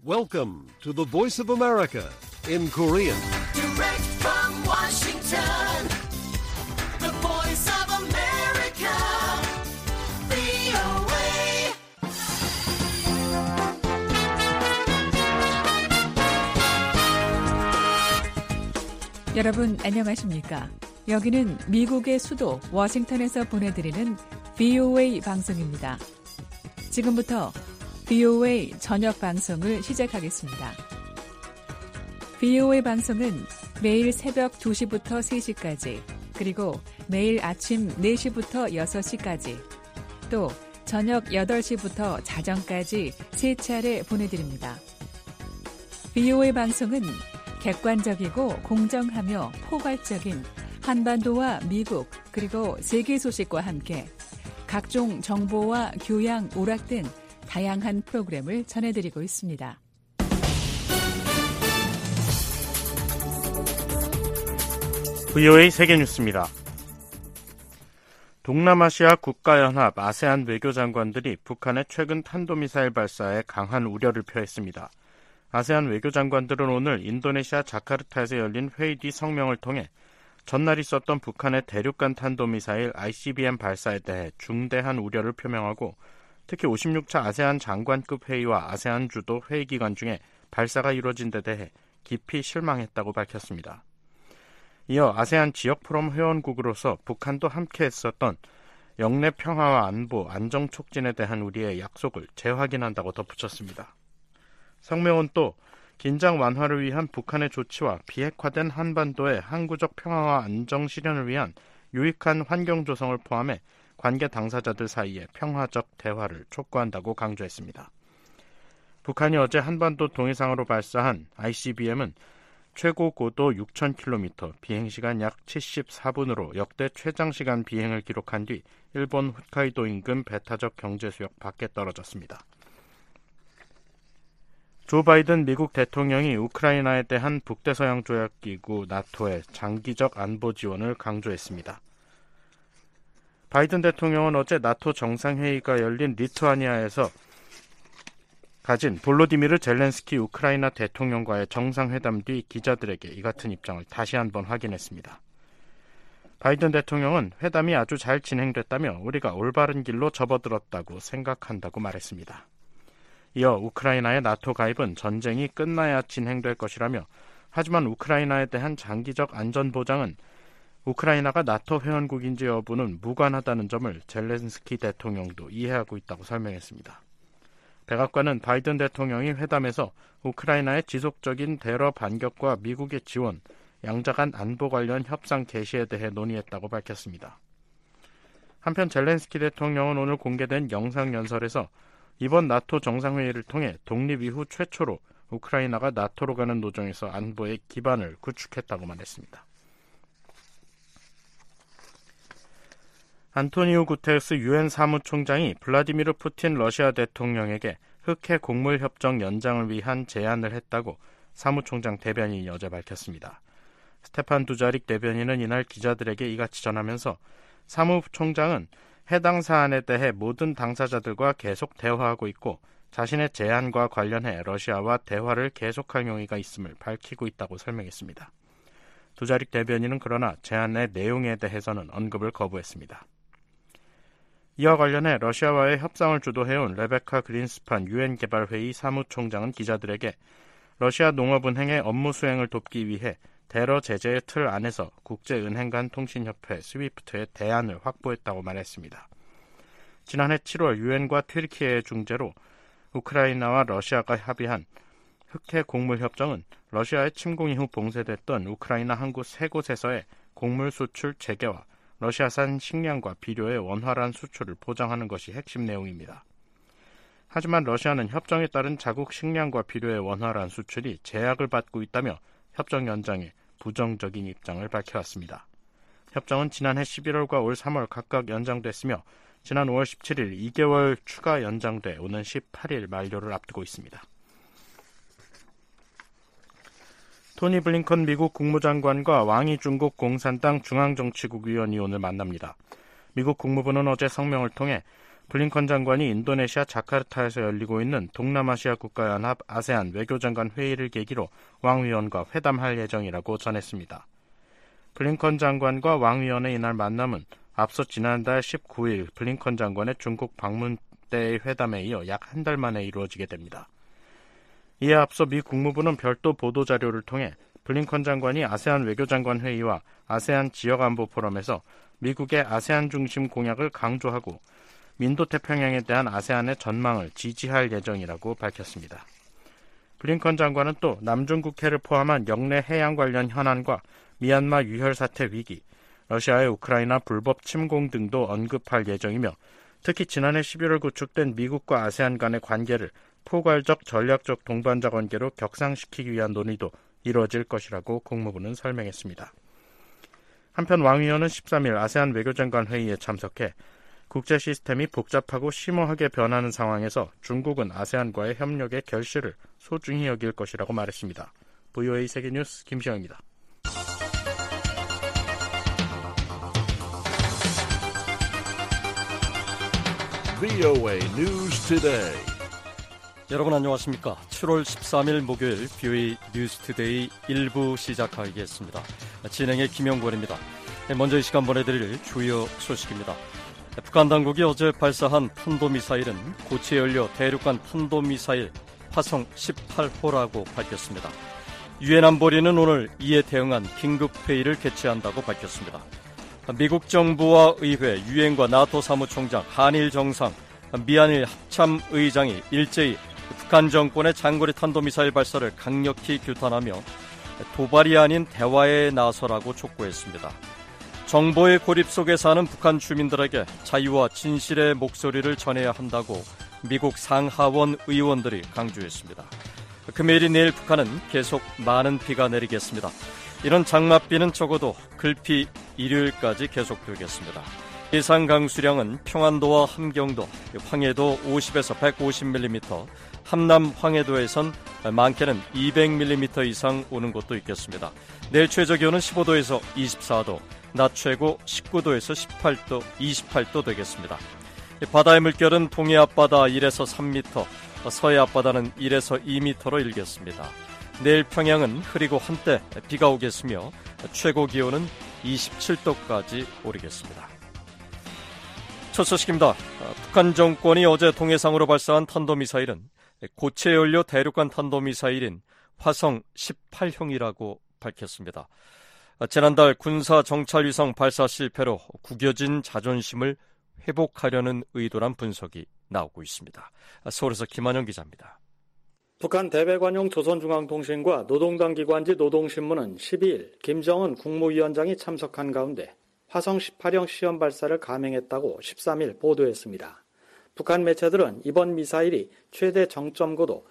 Welcome to the Voice of America in Korean. Direct from Washington, the Voice of America, VOA. 여러분 안녕하십니까? 여기는 미국의 수도 워싱턴에서 보내드리는 VOA 방송입니다. 지금부터 VOA 저녁 방송을 시작하겠습니다. VOA 방송은 매일 새벽 2시부터 3시까지, 그리고 매일 아침 4시부터 6시까지, 또 저녁 8시부터 자정까지 3차례 보내드립니다. VOA 방송은 객관적이고 공정하며 포괄적인 한반도와 미국 그리고 세계 소식과 함께 각종 정보와 교양, 오락 등 다양한 프로그램을 전해드리고 있습니다. VOA 세계뉴스입니다. 동남아시아 국가연합 아세안 외교장관들이 북한의 최근 탄도미사일 발사에 강한 우려를 표했습니다. 아세안 외교장관들은 오늘 인도네시아 자카르타에서 열린 회의 뒤 성명을 통해 전날 있었던 북한의 대륙간 탄도미사일 ICBM 발사에 대해 중대한 우려를 표명하고 특히 56차 아세안 장관급 회의와 아세안 주도 회의 기간 중에 발사가 이루어진 데 대해 깊이 실망했다고 밝혔습니다. 이어 아세안 지역 포럼 회원국으로서 북한도 함께 했었던 영내 평화와 안보, 안정 촉진에 대한 우리의 약속을 재확인한다고 덧붙였습니다. 성명은 또 긴장 완화를 위한 북한의 조치와 비핵화된 한반도의 항구적 평화와 안정 실현을 위한 유익한 환경 조성을 포함해 관계 당사자들 사이의 평화적 대화를 촉구한다고 강조했습니다. 북한이 어제 한반도 동해상으로 발사한 ICBM은 최고 고도 6,000km, 비행시간 약 74분으로 역대 최장시간 비행을 기록한 뒤 일본 홋카이도 인근 배타적 경제수역 밖에 떨어졌습니다. 조 바이든 미국 대통령이 우크라이나에 대한 북대서양조약기구 나토의 장기적 안보 지원을 강조했습니다. 바이든 대통령은 어제 나토 정상회의가 열린 리투아니아에서 가진 볼로디미르 젤렌스키 우크라이나 대통령과의 정상회담 뒤 기자들에게 이 같은 입장을 다시 한번 확인했습니다. 바이든 대통령은 회담이 아주 잘 진행됐다며 우리가 올바른 길로 접어들었다고 생각한다고 말했습니다. 이어 우크라이나의 나토 가입은 전쟁이 끝나야 진행될 것이라며 하지만 우크라이나에 대한 장기적 안전 보장은 우크라이나가 나토 회원국인지 여부는 무관하다는 점을 젤렌스키 대통령도 이해하고 있다고 설명했습니다. 백악관은 바이든 대통령이 회담에서 우크라이나의 지속적인 대러 반격과 미국의 지원, 양자 간 안보 관련 협상 개시에 대해 논의했다고 밝혔습니다. 한편 젤렌스키 대통령은 오늘 공개된 영상연설에서 이번 나토 정상회의를 통해 독립 이후 최초로 우크라이나가 나토로 가는 노정에서 안보의 기반을 구축했다고 말했습니다. 안토니우 구테르스 유엔 사무총장이 블라디미르 푸틴 러시아 대통령에게 흑해 곡물 협정 연장을 위한 제안을 했다고 사무총장 대변인이 어제 밝혔습니다. 스테판 두자릭 대변인은 이날 기자들에게 이같이 전하면서 사무총장은 해당 사안에 대해 모든 당사자들과 계속 대화하고 있고 자신의 제안과 관련해 러시아와 대화를 계속할 용의가 있음을 밝히고 있다고 설명했습니다. 두자릭 대변인은 그러나 제안의 내용에 대해서는 언급을 거부했습니다. 이와 관련해 러시아와의 협상을 주도해온 레베카 그린스판 유엔 개발회의 사무총장은 기자들에게 러시아 농업은행의 업무 수행을 돕기 위해 대러 제재의 틀 안에서 국제은행 간 통신협회 스위프트의 대안을 확보했다고 말했습니다. 지난해 7월 유엔과 튀르키예의 중재로 우크라이나와 러시아가 합의한 흑해 곡물 협정은 러시아의 침공 이후 봉쇄됐던 우크라이나 항구 3곳에서의 곡물 수출 재개와 러시아산 식량과 비료의 원활한 수출을 보장하는 것이 핵심 내용입니다. 하지만 러시아는 협정에 따른 자국 식량과 비료의 원활한 수출이 제약을 받고 있다며 협정 연장에 부정적인 입장을 밝혀왔습니다. 협정은 지난해 11월과 올 3월 각각 연장됐으며 지난 5월 17일 2개월 추가 연장돼 오는 18일 만료를 앞두고 있습니다. 토니 블링컨 미국 국무장관과 왕이 중국 공산당 중앙정치국 위원이 오늘 만납니다. 미국 국무부는 어제 성명을 통해 블링컨 장관이 인도네시아 자카르타에서 열리고 있는 동남아시아 국가연합 아세안 외교장관 회의를 계기로 왕 위원과 회담할 예정이라고 전했습니다. 블링컨 장관과 왕 위원의 이날 만남은 앞서 지난달 19일 블링컨 장관의 중국 방문 때의 회담에 이어 약 한 달 만에 이루어지게 됩니다. 이에 앞서 미 국무부는 별도 보도자료를 통해 블링컨 장관이 아세안 외교장관 회의와 아세안 지역안보 포럼에서 미국의 아세안 중심 공약을 강조하고 인도태평양에 대한 아세안의 전망을 지지할 예정이라고 밝혔습니다. 블링컨 장관은 또 남중국해를 포함한 영내 해양 관련 현안과 미얀마 유혈 사태 위기, 러시아의 우크라이나 불법 침공 등도 언급할 예정이며 특히 지난해 11월 구축된 미국과 아세안 간의 관계를 포괄적 전략적 동반자 관계로 격상시키기 위한 논의도 이루어질 것이라고 국무부는 설명했습니다. 한편 왕 위원은 13일 아세안 외교장관 회의에 참석해 국제 시스템이 복잡하고 심오하게 변하는 상황에서 중국은 아세안과의 협력의 결실을 소중히 여길 것이라고 말했습니다. VOA 세계뉴스 김시영입니다. VOA News Today. 여러분 안녕하십니까? 7월 13일 목요일 VOA 뉴스 투데이 1부 시작하겠습니다. 진행의 김영권입니다. 먼저 이 시간 보내드릴 주요 소식입니다. 북한 당국이 어제 발사한 탄도미사일은 고체 연료 대륙간 탄도미사일 화성 18호라고 밝혔습니다. 유엔 안보리는 오늘 이에 대응한 긴급회의를 개최한다고 밝혔습니다. 미국 정부와 의회, 유엔과 나토 사무총장, 한일 정상, 미한일 합참의장이 일제히 북한 정권의 장거리 탄도미사일 발사를 강력히 규탄하며 도발이 아닌 대화에 나서라고 촉구했습니다. 정보의 고립 속에 사는 북한 주민들에게 자유와 진실의 목소리를 전해야 한다고 미국 상하원 의원들이 강조했습니다. 금요일인 내일 북한은 계속 많은 비가 내리겠습니다. 이런 장맛비는 적어도 글피 일요일까지 계속되겠습니다. 예상 강수량은 평안도와 함경도, 황해도 50에서 150mm, 함남 황해도에선 많게는 200mm 이상 오는 곳도 있겠습니다. 내일 최저기온은 15도에서 24도, 낮 최고 19도에서 18도, 28도 되겠습니다. 바다의 물결은 동해 앞바다 1에서 3m, 서해 앞바다는 1에서 2m로 일겠습니다. 내일 평양은 흐리고 한때 비가 오겠으며 최고 기온은 27도까지 오르겠습니다. 첫 소식입니다. 북한 정권이 어제 동해상으로 발사한 탄도미사일은 고체 연료 대륙간 탄도미사일인 화성 18형이라고 밝혔습니다. 지난달 군사 정찰 위성 발사 실패로 구겨진 자존심을 회복하려는 의도란 분석이 나오고 있습니다. 서울에서 김한영 기자입니다. 북한 대외관용 조선중앙통신과 노동당 기관지 노동신문은 12일 김정은 국무위원장이 참석한 가운데 화성 18형 시험 발사를 감행했다고 13일 보도했습니다. 북한 매체들은 이번 미사일이 최대 정점 고도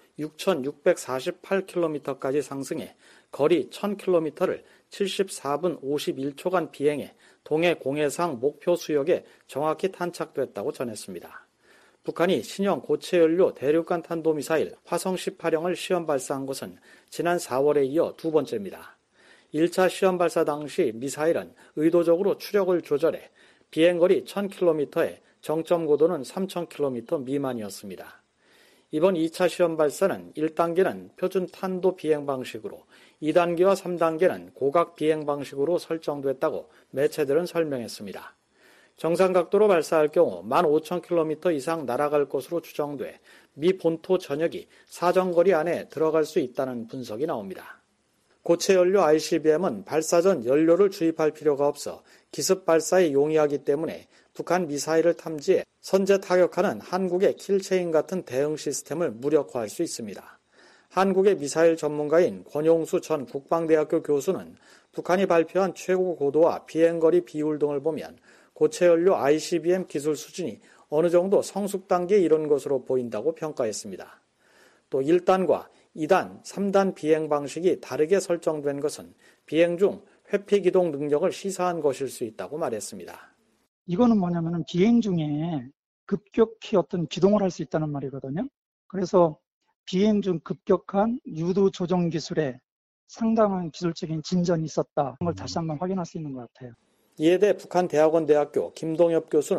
6,648km까지 상승해 거리 1,000km를 74분 51초간 비행해 동해 공해상 목표 수역에 정확히 탄착됐다고 전했습니다. 북한이 신형 고체연료 대륙간 탄도미사일 화성 18형을 시험 발사한 것은 지난 4월에 이어 두 번째입니다. 1차 시험 발사 당시 미사일은 의도적으로 추력을 조절해 비행거리 1000km에 정점 고도는 3000km 미만이었습니다. 이번 2차 시험 발사는 1단계는 표준 탄도 비행 방식으로 2단계와 3단계는 고각 비행 방식으로 설정됐다고 매체들은 설명했습니다. 정상 각도로 발사할 경우 15,000km 이상 날아갈 것으로 추정돼 미 본토 전역이 사정거리 안에 들어갈 수 있다는 분석이 나옵니다. 고체연료 ICBM은 발사 전 연료를 주입할 필요가 없어 기습 발사에 용이하기 때문에 북한 미사일을 탐지해 선제 타격하는 한국의 킬체인 같은 대응 시스템을 무력화할 수 있습니다. 한국의 미사일 전문가인 권용수 전 국방대학교 교수는 북한이 발표한 최고 고도와 비행거리 비율 등을 보면 고체연료 ICBM 기술 수준이 어느 정도 성숙 단계에 이른 것으로 보인다고 평가했습니다. 또 1단과 2단, 3단 비행 방식이 다르게 설정된 것은 비행 중 회피 기동 능력을 시사한 것일 수 있다고 말했습니다. 이거는 뭐냐면은 비행 중에 급격히 어떤 기동을 할 수 있다는 말이거든요. 그래서 비행 중 급격한 유도 조정 기술에 상당한 기술적인 진전이 있었다. 그걸 다시 한번 확인할 수 있는 것 같아요. 이에 대해 북한 대학원 대학교 김동엽 교수는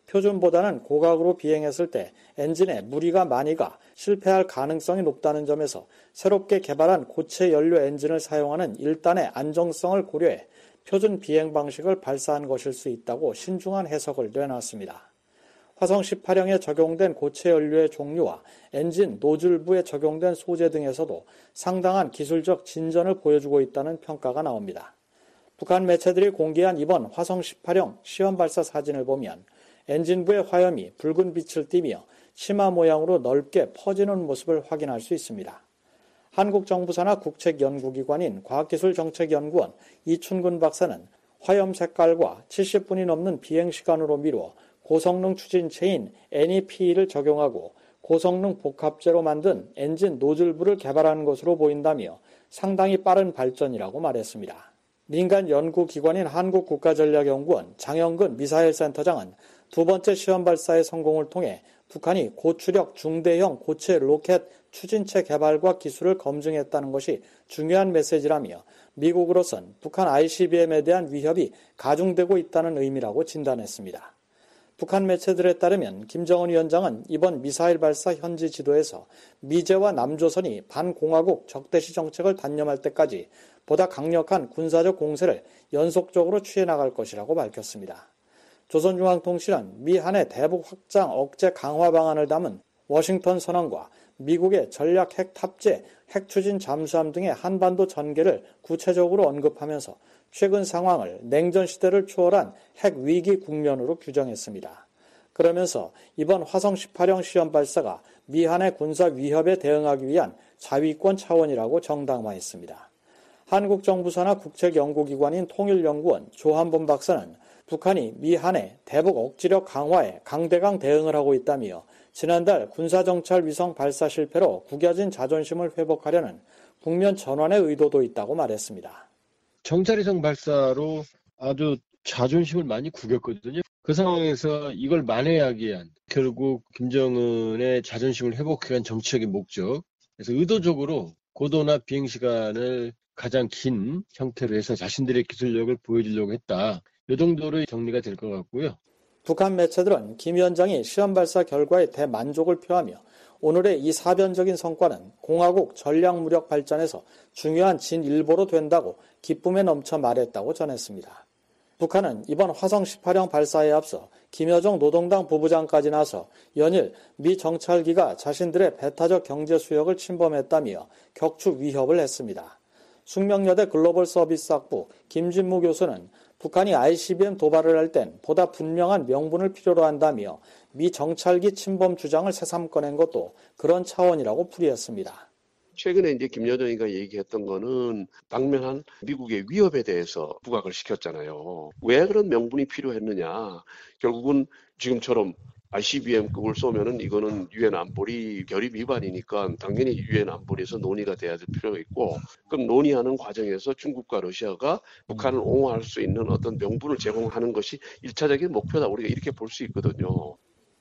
표준보다는 고각으로 비행했을 때 엔진에 무리가 많이 가 실패할 가능성이 높다는 점에서 새롭게 개발한 고체 연료 엔진을 사용하는 1단의 안정성을 고려해 표준 비행 방식을 발사한 것일 수 있다고 신중한 해석을 내놨습니다. 화성 18형에 적용된 고체 연료의 종류와 엔진 노즐부에 적용된 소재 등에서도 상당한 기술적 진전을 보여주고 있다는 평가가 나옵니다. 북한 매체들이 공개한 이번 화성 18형 시험 발사 사진을 보면 엔진부의 화염이 붉은 빛을 띠며 치마 모양으로 넓게 퍼지는 모습을 확인할 수 있습니다. 한국 정부 산하 국책연구기관인 과학기술정책연구원 이춘근 박사는 화염 색깔과 70분이 넘는 비행시간으로 미루어 고성능 추진체인 NEP를 적용하고 고성능 복합재로 만든 엔진 노즐부를 개발한 것으로 보인다며 상당히 빠른 발전이라고 말했습니다. 민간 연구기관인 한국국가전략연구원 장영근 미사일센터장은 두 번째 시험 발사의 성공을 통해 북한이 고추력 중대형 고체 로켓 추진체 개발과 기술을 검증했다는 것이 중요한 메시지라며 미국으로선 북한 ICBM에 대한 위협이 가중되고 있다는 의미라고 진단했습니다. 북한 매체들에 따르면 김정은 위원장은 이번 미사일 발사 현지 지도에서 미제와 남조선이 반공화국 적대시 정책을 단념할 때까지 보다 강력한 군사적 공세를 연속적으로 취해나갈 것이라고 밝혔습니다. 조선중앙통신은 미한의 대북 확장 억제 강화 방안을 담은 워싱턴 선언과 미국의 전략 핵 탑재, 핵 추진 잠수함 등의 한반도 전개를 구체적으로 언급하면서 최근 상황을 냉전 시대를 초월한 핵 위기 국면으로 규정했습니다. 그러면서 이번 화성 18형 시험 발사가 미한의 군사 위협에 대응하기 위한 자위권 차원이라고 정당화했습니다. 한국 정부 산하 국책연구기관인 통일연구원 조한범 박사는 북한이 미한의 대북 억지력 강화에 강대강 대응을 하고 있다며 지난달 군사정찰 위성 발사 실패로 구겨진 자존심을 회복하려는 국면 전환의 의도도 있다고 말했습니다. 정찰위성 발사로 아주 자존심을 많이 구겼거든요. 그 상황에서 이걸 만회하기 위한 결국 김정은의 자존심을 회복하기 위한 정치적인 목적. 그래서 의도적으로 고도나 비행시간을 가장 긴 형태로 해서 자신들의 기술력을 보여주려고 했다. 이 정도로 정리가 될 것 같고요. 북한 매체들은 김 위원장이 시험 발사 결과에 대만족을 표하며 오늘의 이 사변적인 성과는 공화국 전략무력 발전에서 중요한 진일보로 된다고 기쁨에 넘쳐 말했다고 전했습니다. 북한은 이번 화성 18형 발사에 앞서 김여정 노동당 부부장까지 나서 연일 미 정찰기가 자신들의 배타적 경제 수역을 침범했다며 격추 위협을 했습니다. 숙명여대 글로벌 서비스학부 김진무 교수는 북한이 ICBM 도발을 할 땐 보다 분명한 명분을 필요로 한다며 미 정찰기 침범 주장을 새삼 꺼낸 것도 그런 차원이라고 풀이했습니다. 최근에 이제 김여정이가 얘기했던 거는 당면한 미국의 위협에 대해서 부각을 시켰잖아요. 왜 그런 명분이 필요했느냐. 결국은 지금처럼 ICBM급을 쏘면은 이거는 유엔 안보리 결의 위반이니까 당연히 유엔 안보리에서 논의가 돼야 될 필요가 있고, 그럼 논의하는 과정에서 중국과 러시아가 북한을 옹호할 수 있는 어떤 명분을 제공하는 것이 1차적인 목표다. 우리가 이렇게 볼 수 있거든요.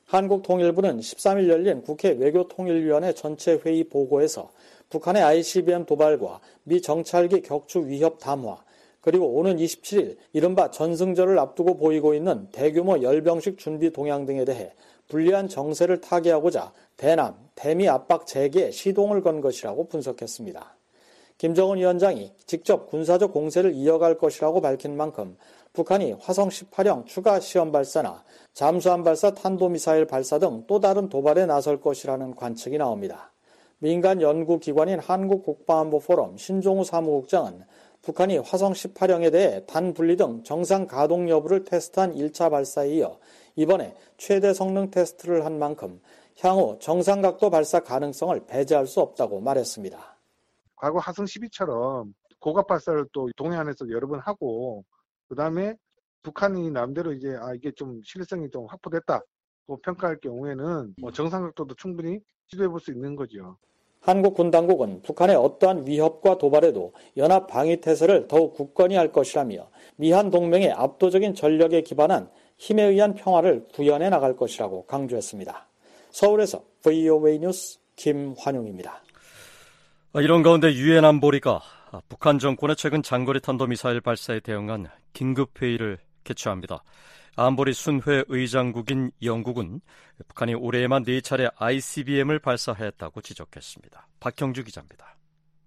한국통일부는 13일 열린 국회 외교통일위원회 전체 회의 보고에서 북한의 ICBM 도발과 미 정찰기 격추 위협 담화, 그리고 오는 27일 이른바 전승절을 앞두고 보이고 있는 대규모 열병식 준비 동향 등에 대해 불리한 정세를 타개하고자 대남, 대미 압박 재개에 시동을 건 것이라고 분석했습니다. 김정은 위원장이 직접 군사적 공세를 이어갈 것이라고 밝힌 만큼 북한이 화성 18형 추가 시험 발사나 잠수함 발사 탄도미사일 발사 등 또 다른 도발에 나설 것이라는 관측이 나옵니다. 민간 연구기관인 한국국방안보포럼 신종우 사무국장은 북한이 화성 18형에 대해 단분리 등 정상 가동 여부를 테스트한 1차 발사에 이어 이번에 최대 성능 테스트를 한 만큼 향후 정상각도 발사 가능성을 배제할 수 없다고 말했습니다. 과거 화성 12처럼 고각 발사를 또 동해안에서 여러 번 하고, 그 다음에 북한이 남대로 이제 이게 좀 신뢰성이 좀 확보됐다고 평가할 경우에는 정상각도도 충분히 시도해 볼 수 있는 거죠. 한국 군 당국은 북한의 어떠한 위협과 도발에도 연합 방위 태세를 더욱 굳건히 할 것이라며 미한 동맹의 압도적인 전력에 기반한 힘에 의한 평화를 구현해 나갈 것이라고 강조했습니다. 서울에서 VOA 뉴스 김환용입니다. 이런 가운데 유엔 안보리가 북한 정권의 최근 장거리 탄도미사일 발사에 대응한 긴급회의를 개최합니다. 안보리 순회 의장국인 영국은 북한이 올해에만 4차례 ICBM을 발사했다고 지적했습니다. 박형주 기자입니다.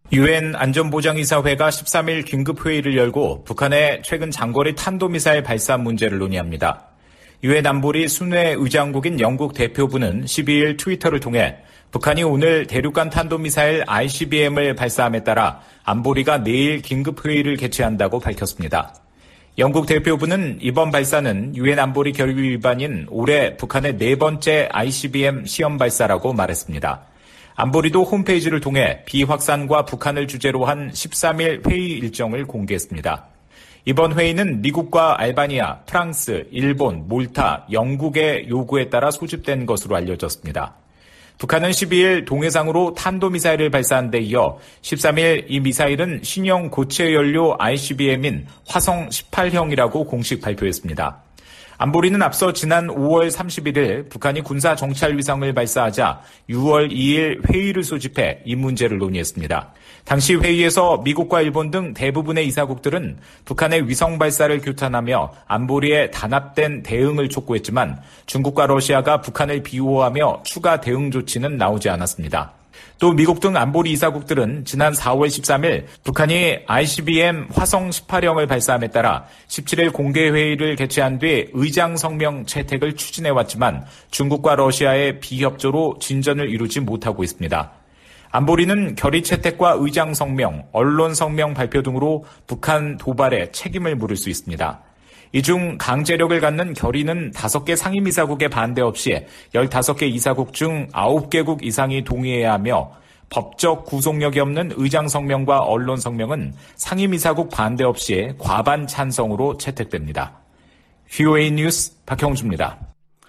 유엔 안전보장이사회가 13일 긴급회의를 열고 북한의 최근 장거리 탄도미사일 발사 문제를 논의합니다. 유엔 안보리 순회 의장국인 영국 대표부는 12일 트위터를 통해 북한이 오늘 대륙간 탄도미사일 ICBM을 발사함에 따라 안보리가 내일 긴급회의를 개최한다고 밝혔습니다. 영국 대표부는 이번 발사는 유엔 안보리 결의 위반인 올해 북한의 4번째 ICBM 시험 발사라고 말했습니다. 안보리도 홈페이지를 통해 비확산과 북한을 주제로 한 13일 회의 일정을 공개했습니다. 이번 회의는 미국과 알바니아, 프랑스, 일본, 몰타, 영국의 요구에 따라 소집된 것으로 알려졌습니다. 북한은 12일 동해상으로 탄도미사일을 발사한 데 이어 13일 이 미사일은 신형 고체 연료 ICBM인 화성 18형이라고 공식 발표했습니다. 안보리는 앞서 지난 5월 31일 북한이 군사 정찰 위성을 발사하자 6월 2일 회의를 소집해 이 문제를 논의했습니다. 당시 회의에서 미국과 일본 등 대부분의 이사국들은 북한의 위성 발사를 규탄하며 안보리에 단합된 대응을 촉구했지만 중국과 러시아가 북한을 비호하며 추가 대응 조치는 나오지 않았습니다. 또 미국 등 안보리 이사국들은 지난 4월 13일 북한이 ICBM 화성 18형을 발사함에 따라 17일 공개회의를 개최한 뒤 의장 성명 채택을 추진해왔지만 중국과 러시아의 비협조로 진전을 이루지 못하고 있습니다. 안보리는 결의 채택과 의장 성명, 언론 성명 발표 등으로 북한 도발에 책임을 물을 수 있습니다. 이 중 강제력을 갖는 결의는 5개 상임이사국의 반대 없이 15개 이사국 중 9개국 이상이 동의해야 하며 법적 구속력이 없는 의장 성명과 언론 성명은 상임이사국 반대 없이 과반 찬성으로 채택됩니다. VOA 뉴스 박형주입니다.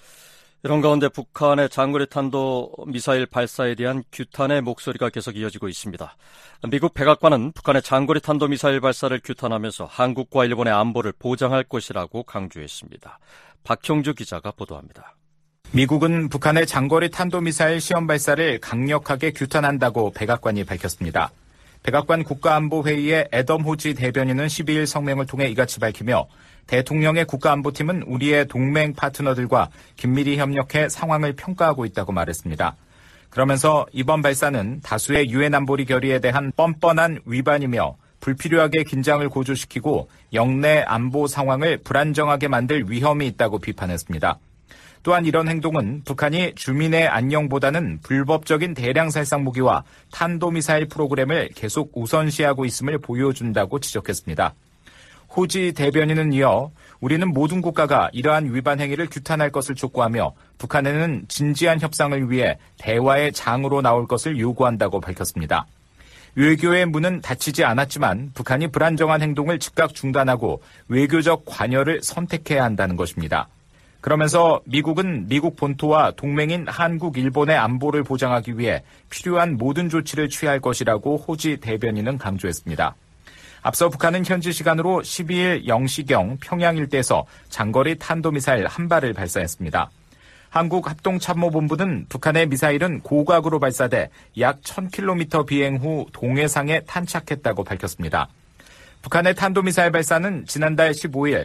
이런 가운데 북한의 장거리 탄도 미사일 발사에 대한 규탄의 목소리가 계속 이어지고 있습니다. 미국 백악관은 북한의 장거리 탄도 미사일 발사를 규탄하면서 한국과 일본의 안보를 보장할 것이라고 강조했습니다. 박형주 기자가 보도합니다. 미국은 북한의 장거리 탄도미사일 시험 발사를 강력하게 규탄한다고 백악관이 밝혔습니다. 백악관 국가안보회의의 애덤 호지 대변인은 12일 성명을 통해 이같이 밝히며 대통령의 국가안보팀은 우리의 동맹 파트너들과 긴밀히 협력해 상황을 평가하고 있다고 말했습니다. 그러면서 이번 발사는 다수의 유엔 안보리 결의에 대한 뻔뻔한 위반이며 불필요하게 긴장을 고조시키고 영내 안보 상황을 불안정하게 만들 위험이 있다고 비판했습니다. 또한 이런 행동은 북한이 주민의 안녕보다는 불법적인 대량 살상 무기와 탄도미사일 프로그램을 계속 우선시하고 있음을 보여준다고 지적했습니다. 호지 대변인은 이어 우리는 모든 국가가 이러한 위반 행위를 규탄할 것을 촉구하며 북한에는 진지한 협상을 위해 대화의 장으로 나올 것을 요구한다고 밝혔습니다. 외교의 문은 닫히지 않았지만 북한이 불안정한 행동을 즉각 중단하고 외교적 관여를 선택해야 한다는 것입니다. 그러면서 미국은 미국 본토와 동맹인 한국, 일본의 안보를 보장하기 위해 필요한 모든 조치를 취할 것이라고 호지 대변인은 강조했습니다. 앞서 북한은 현지 시간으로 12일 0시경 평양 일대에서 장거리 탄도미사일 한 발을 발사했습니다. 한국합동참모본부는 북한의 미사일은 고각으로 발사돼 약 1000km 비행 후 동해상에 탄착했다고 밝혔습니다. 북한의 탄도미사일 발사는 지난달 15일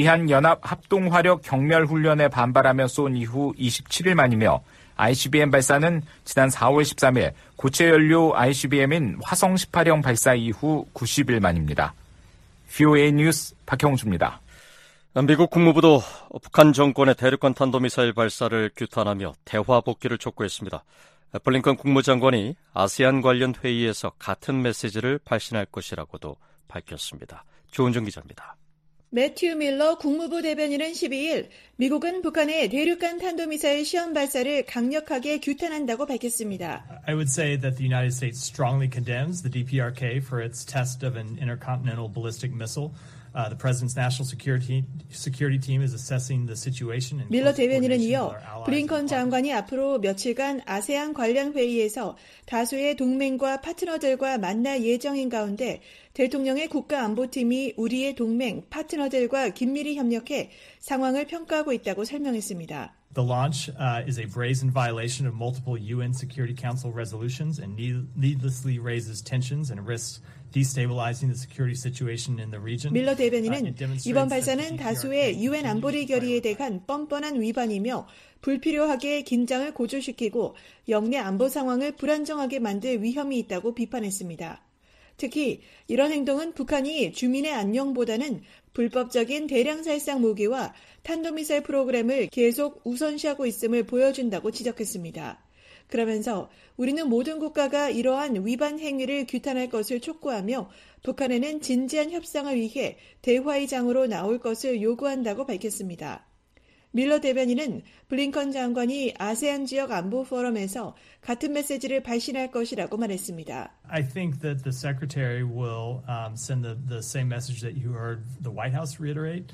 미한연합합동화력경멸훈련에 반발하며 쏜 이후 27일 만이며 ICBM 발사는 지난 4월 13일 고체 연료 ICBM인 화성 18형 발사 이후 90일 만입니다. VOA 뉴스 박형주입니다. 미국 국무부도 북한 정권의 대륙간 탄도미사일 발사를 규탄하며 대화 복귀를 촉구했습니다. 블링컨 국무장관이 아세안 관련 회의에서 같은 메시지를 발신할 것이라고도 밝혔습니다. 조은정 기자입니다. 매튜 밀러 국무부 대변인은 12일 미국은 북한의 대륙간 탄도미사일 시험 발사를 강력하게 규탄한다고 밝혔습니다. I would say that the United States strongly condemns the DPRK for its test of an intercontinental ballistic missile. The President's National Security Team is assessing the situation. 밀러 대변인은 이어 블링컨 장관이 앞으로 며칠간 아세안 관련 회의에서 다수의 동맹과 파트너들과 만날 예정인 가운데 대통령의 국가안보팀이 우리의 동맹, 파트너들과 긴밀히 협력해 상황을 평가하고 있다고 설명했습니다. The launch is a brazen violation of multiple UN Security Council resolutions and needlessly raises tensions and risks destabilizing the security situation in the region. 밀러 대변인은 이번 발사는 다수의 유엔 안보리 결의에 대한 뻔뻔한 위반이며 불필요하게 긴장을 고조시키고 영내 안보 상황을 불안정하게 만들 위험이 있다고 비판했습니다. 특히 이런 행동은 북한이 주민의 안녕보다는 불법적인 대량 살상 무기와 탄도미사일 프로그램을 계속 우선시하고 있음을 보여준다고 지적했습니다. 그러면서 우리는 모든 국가가 이러한 위반 행위를 규탄할 것을 촉구하며 북한에는 진지한 협상을 위해 대화의 장으로 나올 것을 요구한다고 밝혔습니다. 밀러 대변인은 블링컨 장관이 아세안 지역 안보 포럼에서 같은 메시지를 발신할 것이라고 말했습니다. I think that the secretary will send the same message that you heard the White House reiterate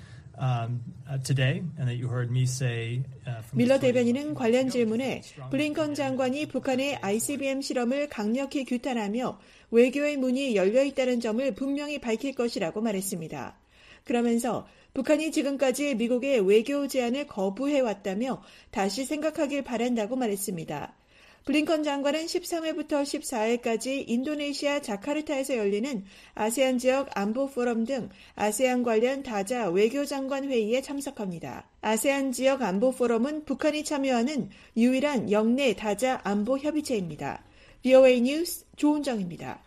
today, and that you heard me say. 밀러 대변인은 관련 질문에 블링컨 장관이 북한의 ICBM 실험을 강력히 규탄하며 외교의 문이 열려 있다는 점을 분명히 밝힐 것이라고 말했습니다. 그러면서 북한이 지금까지 미국의 외교 제안을 거부해왔다며 다시 생각하길 바란다고 말했습니다. 블링컨 장관은 13일부터 14일까지 인도네시아 자카르타에서 열리는 아세안 지역 안보 포럼 등 아세안 관련 다자 외교장관 회의에 참석합니다. 아세안 지역 안보 포럼은 북한이 참여하는 유일한 영내 다자 안보 협의체입니다. VOA 뉴스 조은정입니다.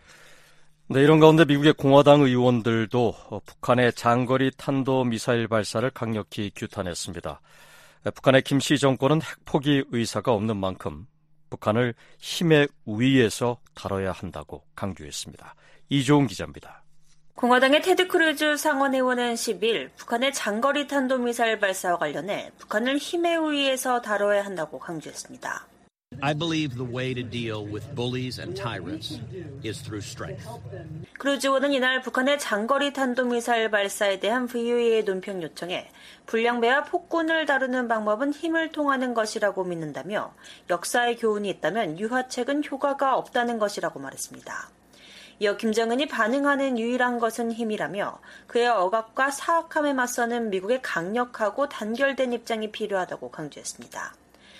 네, 이런 가운데 미국의 공화당 의원들도 북한의 장거리 탄도미사일 발사를 강력히 규탄했습니다. 북한의 김씨 정권은 핵포기 의사가 없는 만큼 북한을 힘의 우위에서 다뤄야 한다고 강조했습니다. 이조은 기자입니다. 공화당의 테드 크루즈 상원의원은 10일 북한의 장거리 탄도미사일 발사와 관련해 북한을 힘의 우위에서 다뤄야 한다고 강조했습니다. I believe the way to deal with bullies and tyrants is through strength. 크루즈 의원은 이날 북한의 장거리 탄도미사일 발사에 대한 VOA의 논평 요청에 불량배와 폭군을 다루는 방법은 힘을 통하는 것이라고 믿는다며 역사의 교훈이 있다면 유화책은 효과가 없다는 것이라고 말했습니다. 이어 김정은이 반응하는 유일한 것은 힘이라며 그의 억압과 사악함에 맞서는 미국의 강력하고 단결된 입장이 필요하다고 강조했습니다.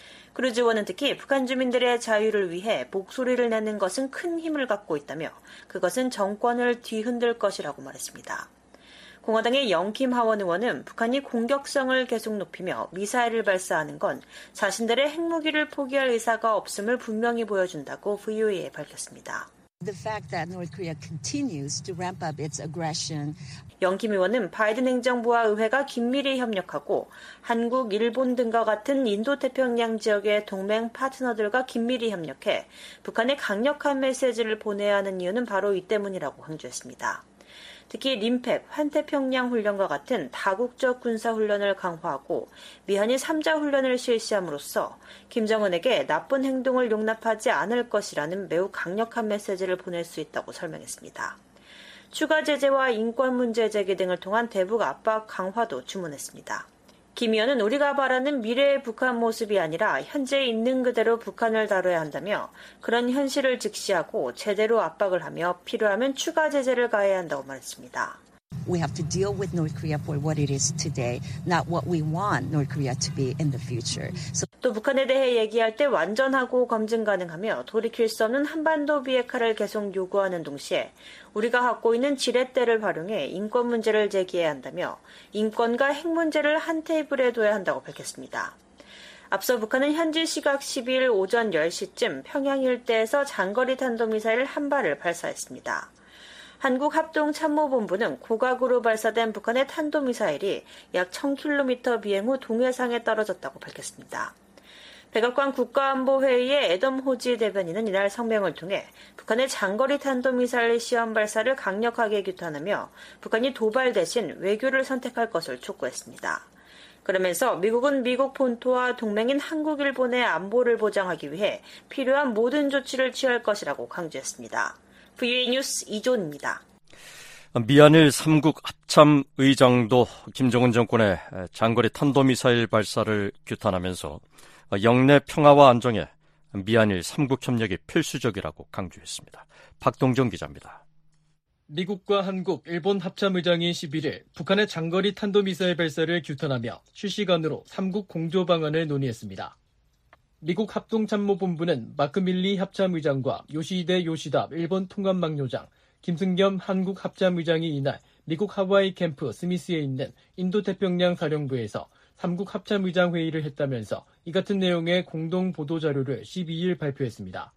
크루즈 의원은 특히 북한 주민들의 자유를 위해 목소리를 내는 것은 큰 힘을 갖고 있다며 그것은 정권을 뒤흔들 것이라고 말했습니다. 공화당의 영킴 하원 의원은 북한이 공격성을 계속 높이며 미사일을 발사하는 건 자신들의 핵무기를 포기할 의사가 없음을 분명히 보여준다고 VOA에 밝혔습니다. The fact that North Korea continues to ramp up its aggression. 영킴 의원은 바이든 행정부와 의회가 긴밀히 협력하고 한국, 일본 등과 같은 인도태평양 지역의 동맹 파트너들과 긴밀히 협력해 북한에 강력한 메시지를 보내야 하는 이유는 바로 이 때문이라고 강조했습니다. 특히 림팩, 환태평양 훈련과 같은 다국적 군사훈련을 강화하고 미한이 3자 훈련을 실시함으로써 김정은에게 나쁜 행동을 용납하지 않을 것이라는 매우 강력한 메시지를 보낼 수 있다고 설명했습니다. 추가 제재와 인권 문제 제기 등을 통한 대북 압박 강화도 주문했습니다. 김 의원은 우리가 바라는 미래의 북한 모습이 아니라 현재 있는 그대로 북한을 다뤄야 한다며 그런 현실을 직시하고 제대로 압박을 하며 필요하면 추가 제재를 가해야 한다고 말했습니다. We have to deal with North Korea for what it is today, not what we want North Korea to be in the future. 또 북한에 대해 얘기할 때 완전하고 검증 가능하며 돌이킬 수 없는 한반도 비핵화를 계속 요구하는 동시에 우리가 갖고 있는 지렛대를 활용해 인권 문제를 제기해야 한다며 인권과 핵 문제를 한 테이블에 둬야 한다고 밝혔습니다. 앞서 북한은 현지 시각 12일 오전 10시쯤 평양 일대에서 장거리 탄도미사일 한 발을 발사했습니다. 한국합동참모본부는 고각으로 발사된 북한의 탄도미사일이 약 1000km 비행 후 동해상에 떨어졌다고 밝혔습니다. 백악관 국가안보회의의 애덤 호지 대변인은 이날 성명을 통해 북한의 장거리 탄도미사일 시험 발사를 강력하게 규탄하며 북한이 도발 대신 외교를 선택할 것을 촉구했습니다. 그러면서 미국은 미국 본토와 동맹인 한국, 일본의 안보를 보장하기 위해 필요한 모든 조치를 취할 것이라고 강조했습니다. VOA 뉴스 이존입니다. 미한일 3국 합참 의장도 김정은 정권의 장거리 탄도미사일 발사를 규탄하면서 영내 평화와 안정에 미한일 3국 협력이 필수적이라고 강조했습니다. 박동정 기자입니다. 미국과 한국, 일본 합참의장이 11일 북한의 장거리 탄도미사일 발사를 규탄하며 실시간으로 3국 공조 방안을 논의했습니다. 미국 합동참모본부는 마크 밀리 합참의장과 요시히데 요시다 일본 통합망료장, 김승겸 한국합참의장이 이날 미국 하와이 캠프 스미스에 있는 인도태평양 사령부에서 3국 합참의장 회의를 했다면서 이 같은 내용의 공동 보도자료를 12일 발표했습니다.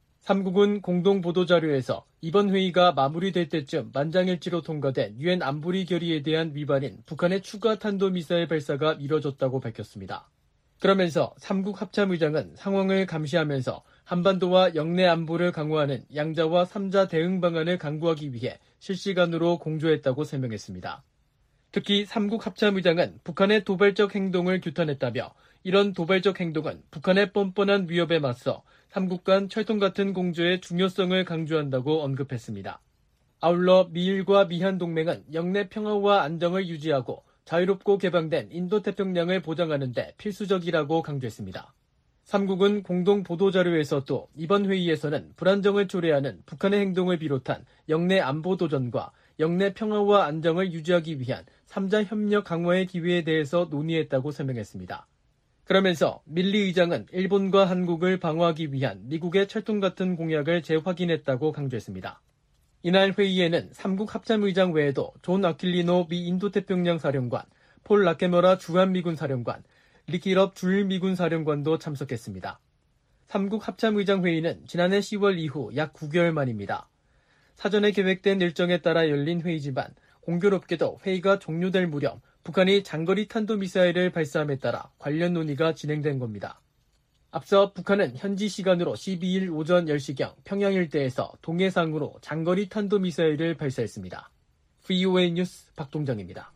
3국은 공동 보도자료에서 이번 회의가 마무리될 때쯤 만장일치로 통과된 유엔 안보리 결의에 대한 위반인 북한의 추가 탄도미사일 발사가 이뤄졌다고 밝혔습니다. 그러면서 3국 합참의장은 상황을 감시하면서 한반도와 영내 안보를 강화하는 양자와 3자 대응 방안을 강구하기 위해 실시간으로 공조했다고 설명했습니다. 특히 3국 합참의장은 북한의 도발적 행동을 규탄했다며 이런 도발적 행동은 북한의 뻔뻔한 위협에 맞서 3국 간 철통 같은 공조의 중요성을 강조한다고 언급했습니다. 아울러 미일과 미한 동맹은 영내 평화와 안정을 유지하고 자유롭고 개방된 인도태평양을 보장하는 데 필수적이라고 강조했습니다. 3국은 공동 보도자료에서 또 이번 회의에서는 불안정을 초래하는 북한의 행동을 비롯한 영내 안보 도전과 영내 평화와 안정을 유지하기 위한 3자 협력 강화의 기회에 대해서 논의했다고 설명했습니다. 그러면서 밀리 의장은 일본과 한국을 방어하기 위한 미국의 철통 같은 공약을 재확인했다고 강조했습니다. 이날 회의에는 3국 합참의장 외에도 존 아킬리노 미 인도태평양 사령관, 폴 라케머라 주한미군 사령관, 리키럽 주일미군 사령관도 참석했습니다. 3국 합참의장 회의는 지난해 10월 이후 약 9개월 만입니다. 사전에 계획된 일정에 따라 열린 회의지만 공교롭게도 회의가 종료될 무렵 북한이 장거리 탄도미사일을 발사함에 따라 관련 논의가 진행된 겁니다. 앞서 북한은 현지 시간으로 12일 오전 10시경 평양 일대에서 동해상으로 장거리 탄도미사일을 발사했습니다. VOA 뉴스 박동정입니다.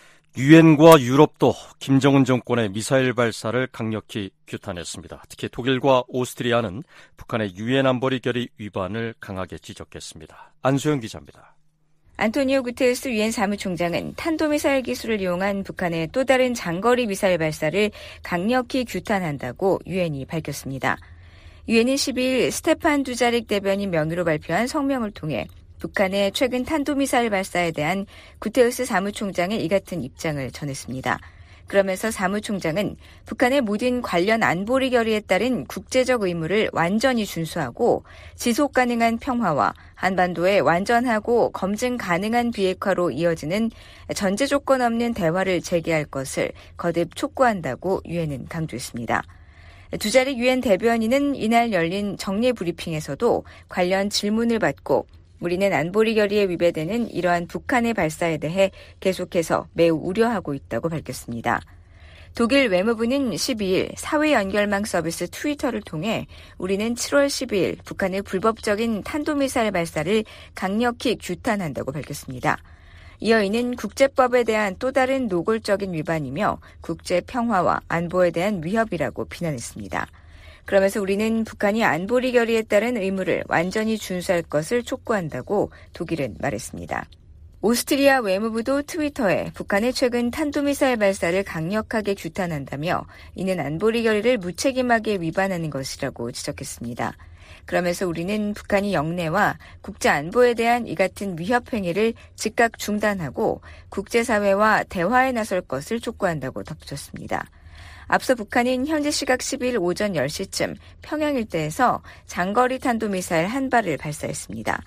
유엔과 유럽도 김정은 정권의 미사일 발사를 강력히 규탄했습니다. 특히 독일과 오스트리아는 북한의 유엔 안보리 결의 위반을 강하게 지적했습니다. 안소영 기자입니다. 안토니오 구테르스 유엔 사무총장은 탄도미사일 기술을 이용한 북한의 또 다른 장거리 미사일 발사를 강력히 규탄한다고 유엔이 밝혔습니다. 유엔은 12일 스테판 두자릭 대변인 명의로 발표한 성명을 통해 북한의 최근 탄도미사일 발사에 대한 구테르스 사무총장의 이 같은 입장을 전했습니다. 그러면서 사무총장은 북한의 모든 관련 안보리 결의에 따른 국제적 의무를 완전히 준수하고 지속 가능한 평화와 한반도의 완전하고 검증 가능한 비핵화로 이어지는 전제 조건 없는 대화를 재개할 것을 거듭 촉구한다고 유엔은 강조했습니다. 두자릭 유엔 대변인은 이날 열린 정례 브리핑에서도 관련 질문을 받고 우리는 안보리 결의에 위배되는 이러한 북한의 발사에 대해 계속해서 매우 우려하고 있다고 밝혔습니다. 독일 외무부는 12일 사회 연결망 서비스 트위터를 통해 우리는 7월 12일 북한의 불법적인 탄도미사일 발사를 강력히 규탄한다고 밝혔습니다. 이어 이는 국제법에 대한 또 다른 노골적인 위반이며 국제 평화와 안보에 대한 위협이라고 비난했습니다. 그러면서 우리는 북한이 안보리 결의에 따른 의무를 완전히 준수할 것을 촉구한다고 독일은 말했습니다. 오스트리아 외무부도 트위터에 북한의 최근 탄도미사일 발사를 강력하게 규탄한다며 이는 안보리 결의를 무책임하게 위반하는 것이라고 지적했습니다. 그러면서 우리는 북한이 영내와 국제 안보에 대한 이 같은 위협 행위를 즉각 중단하고 국제사회와 대화에 나설 것을 촉구한다고 덧붙였습니다. 앞서 북한은 현지 시각 10일 오전 10시쯤 평양 일대에서 장거리 탄도미사일 한 발을 발사했습니다.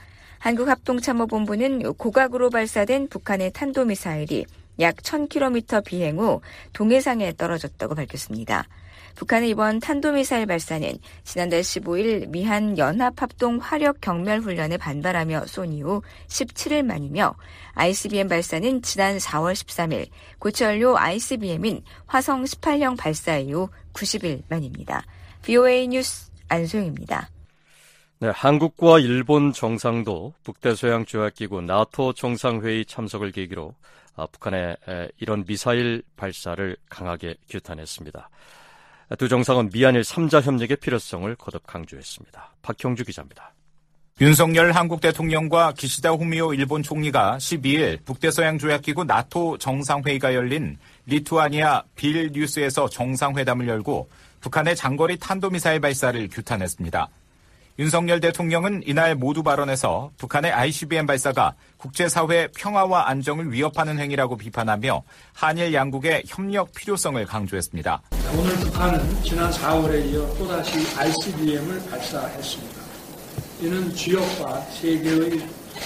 한국합동참모본부는 고각으로 발사된 북한의 탄도미사일이 약 1000km 비행 후 동해상에 떨어졌다고 밝혔습니다. 북한의 이번 탄도미사일 발사는 지난달 15일 미한 연합합동 화력 경멸 훈련에 반발하며 쏜 이후 17일 만이며 ICBM 발사는 지난 4월 13일 고체연료 ICBM인 화성 18형 발사 이후 90일 만입니다. VOA 뉴스 안소영입니다. 네, 한국과 일본 정상도 북대서양조약기구 나토 정상회의 참석을 계기로 북한의 이런 미사일 발사를 강하게 규탄했습니다. 두 정상은 미한일 3자 협력의 필요성을 거듭 강조했습니다. 박형주 기자입니다. 윤석열 한국 대통령과 기시다 후미오 일본 총리가 12일 북대서양조약기구 나토 정상회의가 열린 리투아니아 빌뉴스에서 정상회담을 열고 북한의 장거리 탄도미사일 발사를 규탄했습니다. 윤석열 대통령은 이날 모두 발언에서 북한의 ICBM 발사가 국제사회 평화와 안정을 위협하는 행위라고 비판하며 한일 양국의 협력 필요성을 강조했습니다. 오늘 북한은 지난 4월에 이어 또다시 ICBM을 발사했습니다. 이는 지역과 세계의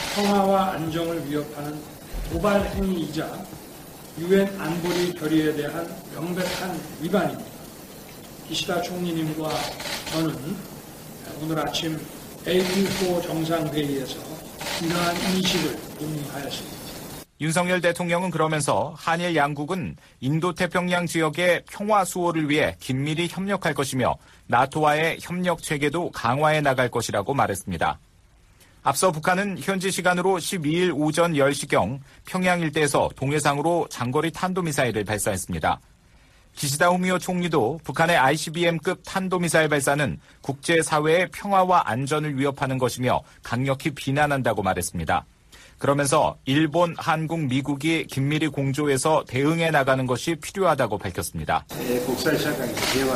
평화와 안정을 위협하는 도발 행위이자 유엔 안보리 결의에 대한 명백한 위반입니다. 기시다 총리님과 저는 오늘 아침 AP4 정상회의에서 이러한 인식을 공유하였습니다. 윤석열 대통령은 그러면서 한일 양국은 인도태평양 지역의 평화 수호를 위해 긴밀히 협력할 것이며 나토와의 협력 체계도 강화해 나갈 것이라고 말했습니다. 앞서 북한은 현지 시간으로 12일 오전 10시경 평양 일대에서 동해상으로 장거리 탄도미사일을 발사했습니다. 기시다 후미오 총리도 북한의 ICBM급 탄도미사일 발사는 국제사회의 평화와 안전을 위협하는 것이며 강력히 비난한다고 말했습니다. 그러면서 일본, 한국, 미국이 긴밀히 공조해서 대응해 나가는 것이 필요하다고 밝혔습니다. 국제사회의 평화와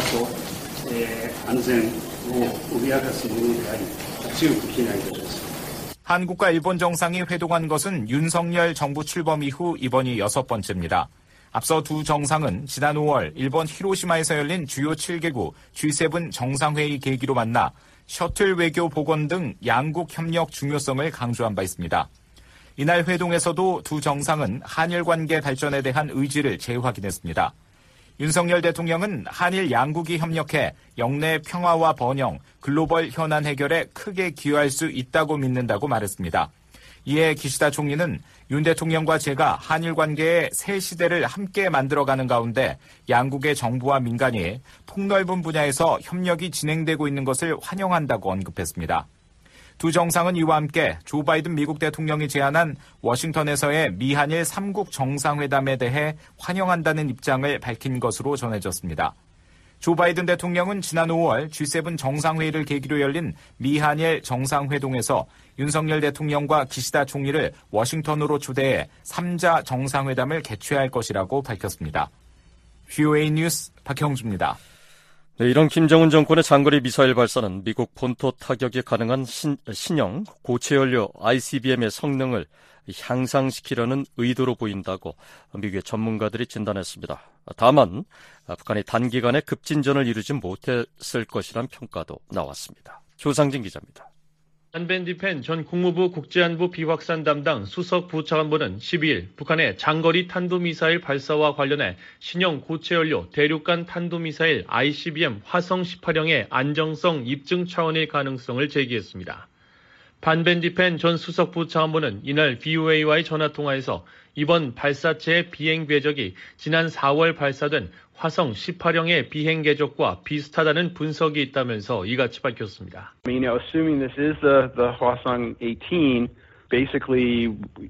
안전을脅かす ものであり強く非難いたします。 한국과 일본 정상이 회동한 것은 윤석열 정부 출범 이후 이번이 6번째입니다. 앞서 두 정상은 지난 5월 일본 히로시마에서 열린 주요 7개국 G7 정상회의 계기로 만나 셔틀 외교 복원 등 양국 협력 중요성을 강조한 바 있습니다. 이날 회동에서도 두 정상은 한일 관계 발전에 대한 의지를 재확인했습니다. 윤석열 대통령은 한일 양국이 협력해 영내 평화와 번영, 글로벌 현안 해결에 크게 기여할 수 있다고 믿는다고 말했습니다. 이에 기시다 총리는 윤 대통령과 제가 한일 관계의 새 시대를 함께 만들어가는 가운데 양국의 정부와 민간이 폭넓은 분야에서 협력이 진행되고 있는 것을 환영한다고 언급했습니다. 두 정상은 이와 함께 조 바이든 미국 대통령이 제안한 워싱턴에서의 미한일 3국 정상회담에 대해 환영한다는 입장을 밝힌 것으로 전해졌습니다. 조 바이든 대통령은 지난 5월 G7 정상회의를 계기로 열린 미한일 정상회동에서 윤석열 대통령과 기시다 총리를 워싱턴으로 초대해 3자 정상회담을 개최할 것이라고 밝혔습니다. VOA 뉴스 박형주입니다. 네, 이런 김정은 정권의 장거리 미사일 발사는 미국 본토 타격이 가능한 신형 고체 연료 ICBM의 성능을 향상시키려는 의도로 보인다고 미국의 전문가들이 진단했습니다. 다만 북한이 단기간에 급진전을 이루지 못했을 것이란 평가도 나왔습니다. 조상진 기자입니다. 한벤디펜 전 국무부 국제안보 비확산 담당 수석 부차관보는 12일 북한의 장거리 탄도미사일 발사와 관련해 신형 고체연료 대륙간 탄도미사일 ICBM 화성 18형의 안정성 입증 차원의 가능성을 제기했습니다. 반벤디펜 전 수석 부차관보는 이날 VOA와의 전화통화에서 이번 발사체의 비행 궤적이 지난 4월 발사된 화성 18형의 비행 궤적과 비슷하다는 분석이 있다면서 이같이 밝혔습니다. Assuming this is the Hwasong 18, basically,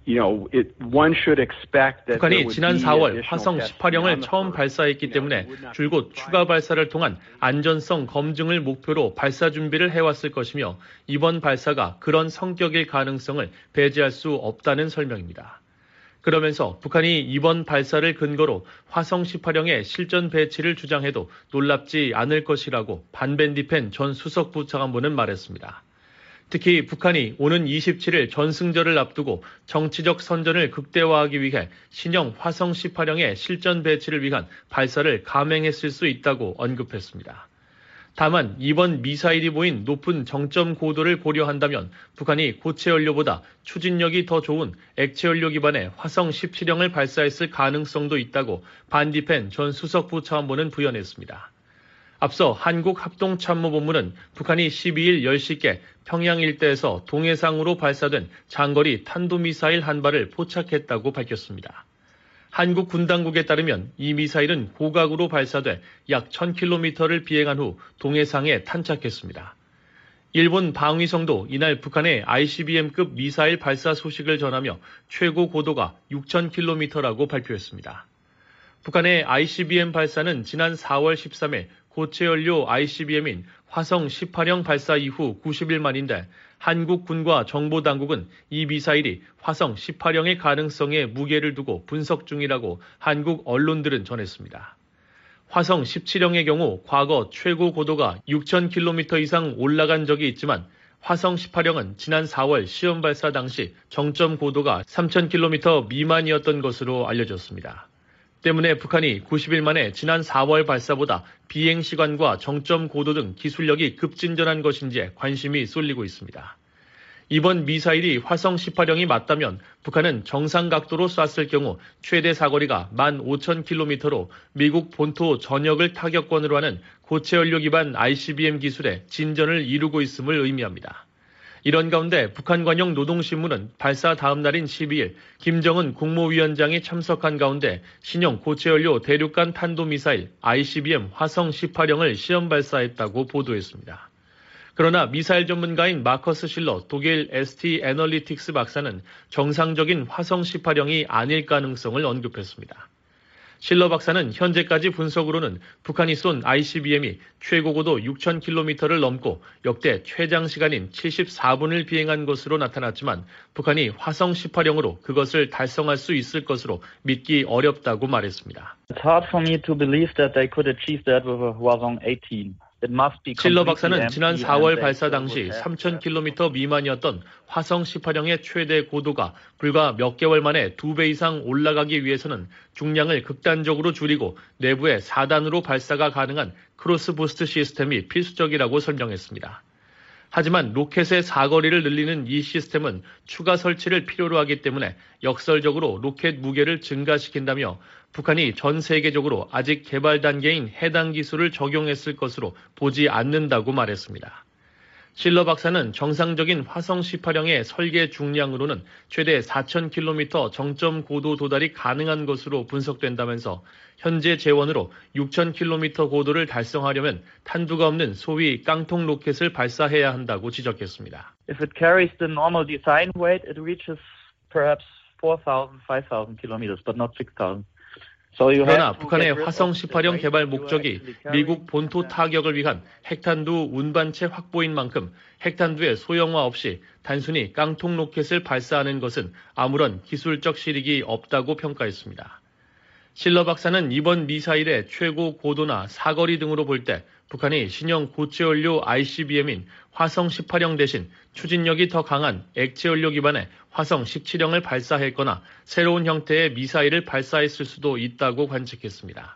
one should expect that 북한이 지난 4월 화성 18형을 처음 발사했기 때문에 줄곧 추가 발사를 통한 안전성 검증을 목표로 발사 준비를 해왔을 것이며 이번 발사가 그런 성격일 가능성을 배제할 수 없다는 설명입니다. 그러면서 북한이 이번 발사를 근거로 화성 18형의 실전 배치를 주장해도 놀랍지 않을 것이라고 반벤디펜 전 수석 부차관보는 말했습니다. 특히 북한이 오는 27일 전승절을 앞두고 정치적 선전을 극대화하기 위해 신형 화성 18형의 실전 배치를 위한 발사를 감행했을 수 있다고 언급했습니다. 다만 이번 미사일이 보인 높은 정점 고도를 고려한다면 북한이 고체 연료보다 추진력이 더 좋은 액체 연료 기반의 화성 17형을 발사했을 가능성도 있다고 반디펜 전 수석부 차관보는 부연했습니다. 앞서 한국합동참모본부는 북한이 12일 10시께 평양 일대에서 동해상으로 발사된 장거리 탄도미사일 한 발을 포착했다고 밝혔습니다. 한국 군 당국에 따르면 이 미사일은 고각으로 발사돼 약 1000km를 비행한 후 동해상에 탄착했습니다. 일본 방위성도 이날 북한의 ICBM급 미사일 발사 소식을 전하며 최고 고도가 6000km라고 발표했습니다. 북한의 ICBM 발사는 지난 4월 13일 고체 연료 ICBM인 화성 18형 발사 이후 90일 만인데 한국 군과 정보당국은 이 미사일이 화성 18형의 가능성에 무게를 두고 분석 중이라고 한국 언론들은 전했습니다. 화성 17형의 경우 과거 최고 고도가 6,000km 이상 올라간 적이 있지만 화성 18형은 지난 4월 시험 발사 당시 정점 고도가 3,000km 미만이었던 것으로 알려졌습니다. 때문에 북한이 90일 만에 지난 4월 발사보다 비행 시간과 정점 고도 등 기술력이 급진전한 것인지에 관심이 쏠리고 있습니다. 이번 미사일이 화성 18형이 맞다면 북한은 정상 각도로 쐈을 경우 최대 사거리가 15,000km로 미국 본토 전역을 타격권으로 하는 고체 연료 기반 ICBM 기술에 진전을 이루고 있음을 의미합니다. 이런 가운데 북한관영 노동신문은 발사 다음 날인 12일 김정은 국무위원장이 참석한 가운데 신형 고체연료 대륙간 탄도미사일 ICBM 화성 18형을 시험 발사했다고 보도했습니다. 그러나 미사일 전문가인 마커스 실러 독일 ST 애널리틱스 박사는 정상적인 화성 18형이 아닐 가능성을 언급했습니다. 실러 박사는 현재까지 분석으로는 북한이 쏜 ICBM이 최고 고도 6,000km를 넘고 역대 최장 시간인 74분을 비행한 것으로 나타났지만 북한이 화성 18형으로 그것을 달성할 수 있을 것으로 믿기 어렵다고 말했습니다. It's hard for me to believe that they could achieve that with a Hwasong 18. 실러 박사는 지난 4월 발사 당시 3,000km 미만이었던 화성 18형의 최대 고도가 불과 몇 개월 만에 2배 이상 올라가기 위해서는 중량을 극단적으로 줄이고 내부에 4단으로 발사가 가능한 크로스 부스트 시스템이 필수적이라고 설명했습니다. 하지만 로켓의 사거리를 늘리는 이 시스템은 추가 설치를 필요로 하기 때문에 역설적으로 로켓 무게를 증가시킨다며 북한이 전 세계적으로 아직 개발 단계인 해당 기술을 적용했을 것으로 보지 않는다고 말했습니다. 실러 박사는 정상적인 화성 18형의 설계 중량으로는 최대 4,000km 정점 고도 도달이 가능한 것으로 분석된다면서 현재 재원으로 6,000km 고도를 달성하려면 탄두가 없는 소위 깡통 로켓을 발사해야 한다고 지적했습니다. If it carries the normal design weight, it reaches perhaps 4,000, 5,000 kilometers, but not 6,000. 그러나 북한의 화성 18형 개발 목적이 미국 본토 타격을 위한 핵탄두 운반체 확보인 만큼 핵탄두의 소형화 없이 단순히 깡통 로켓을 발사하는 것은 아무런 기술적 실익이 없다고 평가했습니다. 실러 박사는 이번 미사일의 최고 고도나 사거리 등으로 볼 때 북한이 신형 고체연료 ICBM인 화성 18형 대신 추진력이 더 강한 액체연료 기반의 화성 17형을 발사했거나 새로운 형태의 미사일을 발사했을 수도 있다고 관측했습니다.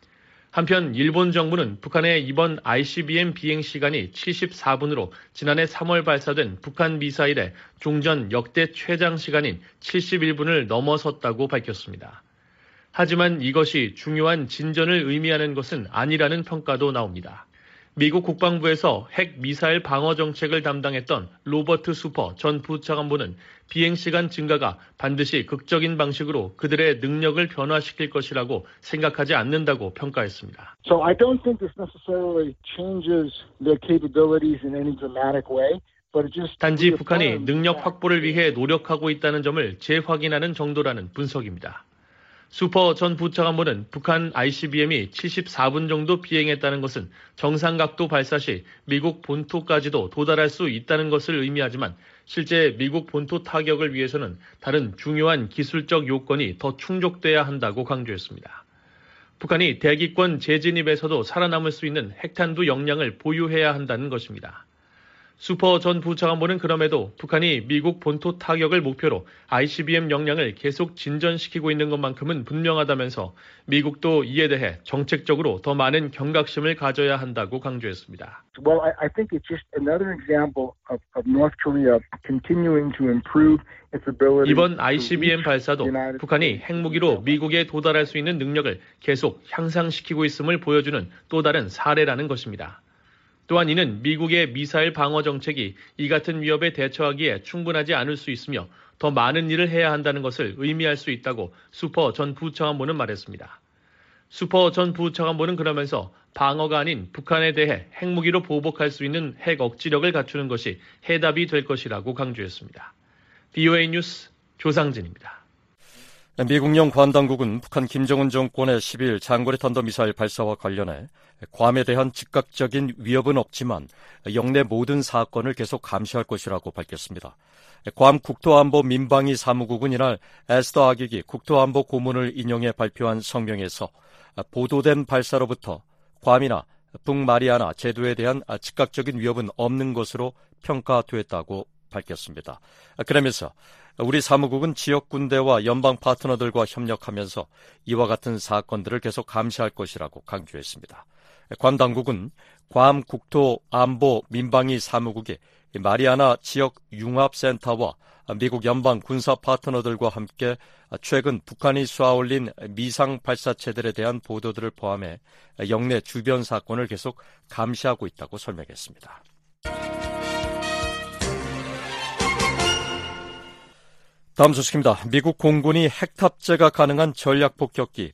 한편 일본 정부는 북한의 이번 ICBM 비행 시간이 74분으로 지난해 3월 발사된 북한 미사일의 종전 역대 최장 시간인 71분을 넘어섰다고 밝혔습니다. 하지만 이것이 중요한 진전을 의미하는 것은 아니라는 평가도 나옵니다. 미국 국방부에서 핵 미사일 방어 정책을 담당했던 로버트 수퍼 전 부차관보는 비행시간 증가가 반드시 극적인 방식으로 그들의 능력을 변화시킬 것이라고 생각하지 않는다고 평가했습니다. So I don't think this necessarily changes their capabilities in any dramatic way. 단지 북한이 능력 확보를 위해 노력하고 있다는 점을 재확인하는 정도라는 분석입니다. 수퍼 전 부차관보는 북한 ICBM이 74분 정도 비행했다는 것은 정상 각도 발사 시 미국 본토까지도 도달할 수 있다는 것을 의미하지만 실제 미국 본토 타격을 위해서는 다른 중요한 기술적 요건이 더 충족돼야 한다고 강조했습니다. 북한이 대기권 재진입에서도 살아남을 수 있는 핵탄두 역량을 보유해야 한다는 것입니다. 수퍼 전 부차관보는 그럼에도 북한이 미국 본토 타격을 목표로 ICBM 역량을 계속 진전시키고 있는 것만큼은 분명하다면서 미국도 이에 대해 정책적으로 더 많은 경각심을 가져야 한다고 강조했습니다. Well, I think it's just another example of North Korea continuing to improve its ability. 이번 ICBM 발사도 북한이 핵무기로 미국에 도달할 수 있는 능력을 계속 향상시키고 있음을 보여주는 또 다른 사례라는 것입니다. 또한 이는 미국의 미사일 방어 정책이 이 같은 위협에 대처하기에 충분하지 않을 수 있으며 더 많은 일을 해야 한다는 것을 의미할 수 있다고 수퍼 전 부차관보는 말했습니다. 수퍼 전 부차관보는 그러면서 방어가 아닌 북한에 대해 핵무기로 보복할 수 있는 핵 억지력을 갖추는 것이 해답이 될 것이라고 강조했습니다. VOA 뉴스 조상진입니다. 미국령 관당국은 북한 김정은 정권의 10일 장거리 탄도미사일 발사와 관련해 괌에 대한 즉각적인 위협은 없지만 영내 모든 사건을 계속 감시할 것이라고 밝혔습니다. 괌 국토안보 민방위 사무국은 이날 에스더 아기기 국토안보 고문을 인용해 발표한 성명에서 보도된 발사로부터 괌이나 북마리아나 제도에 대한 즉각적인 위협은 없는 것으로 평가됐다고 밝혔습니다. 그러면서 우리 사무국은 지역 군대와 연방 파트너들과 협력하면서 이와 같은 사건들을 계속 감시할 것이라고 강조했습니다. 괌 당국은 괌 국토안보 민방위 사무국이 마리아나 지역 융합센터와 미국 연방 군사 파트너들과 함께 최근 북한이 쏘아올린 미상 발사체들에 대한 보도들을 포함해 영내 주변 사건을 계속 감시하고 있다고 설명했습니다. 다음 소식입니다. 미국 공군이 핵 탑재가 가능한 전략 폭격기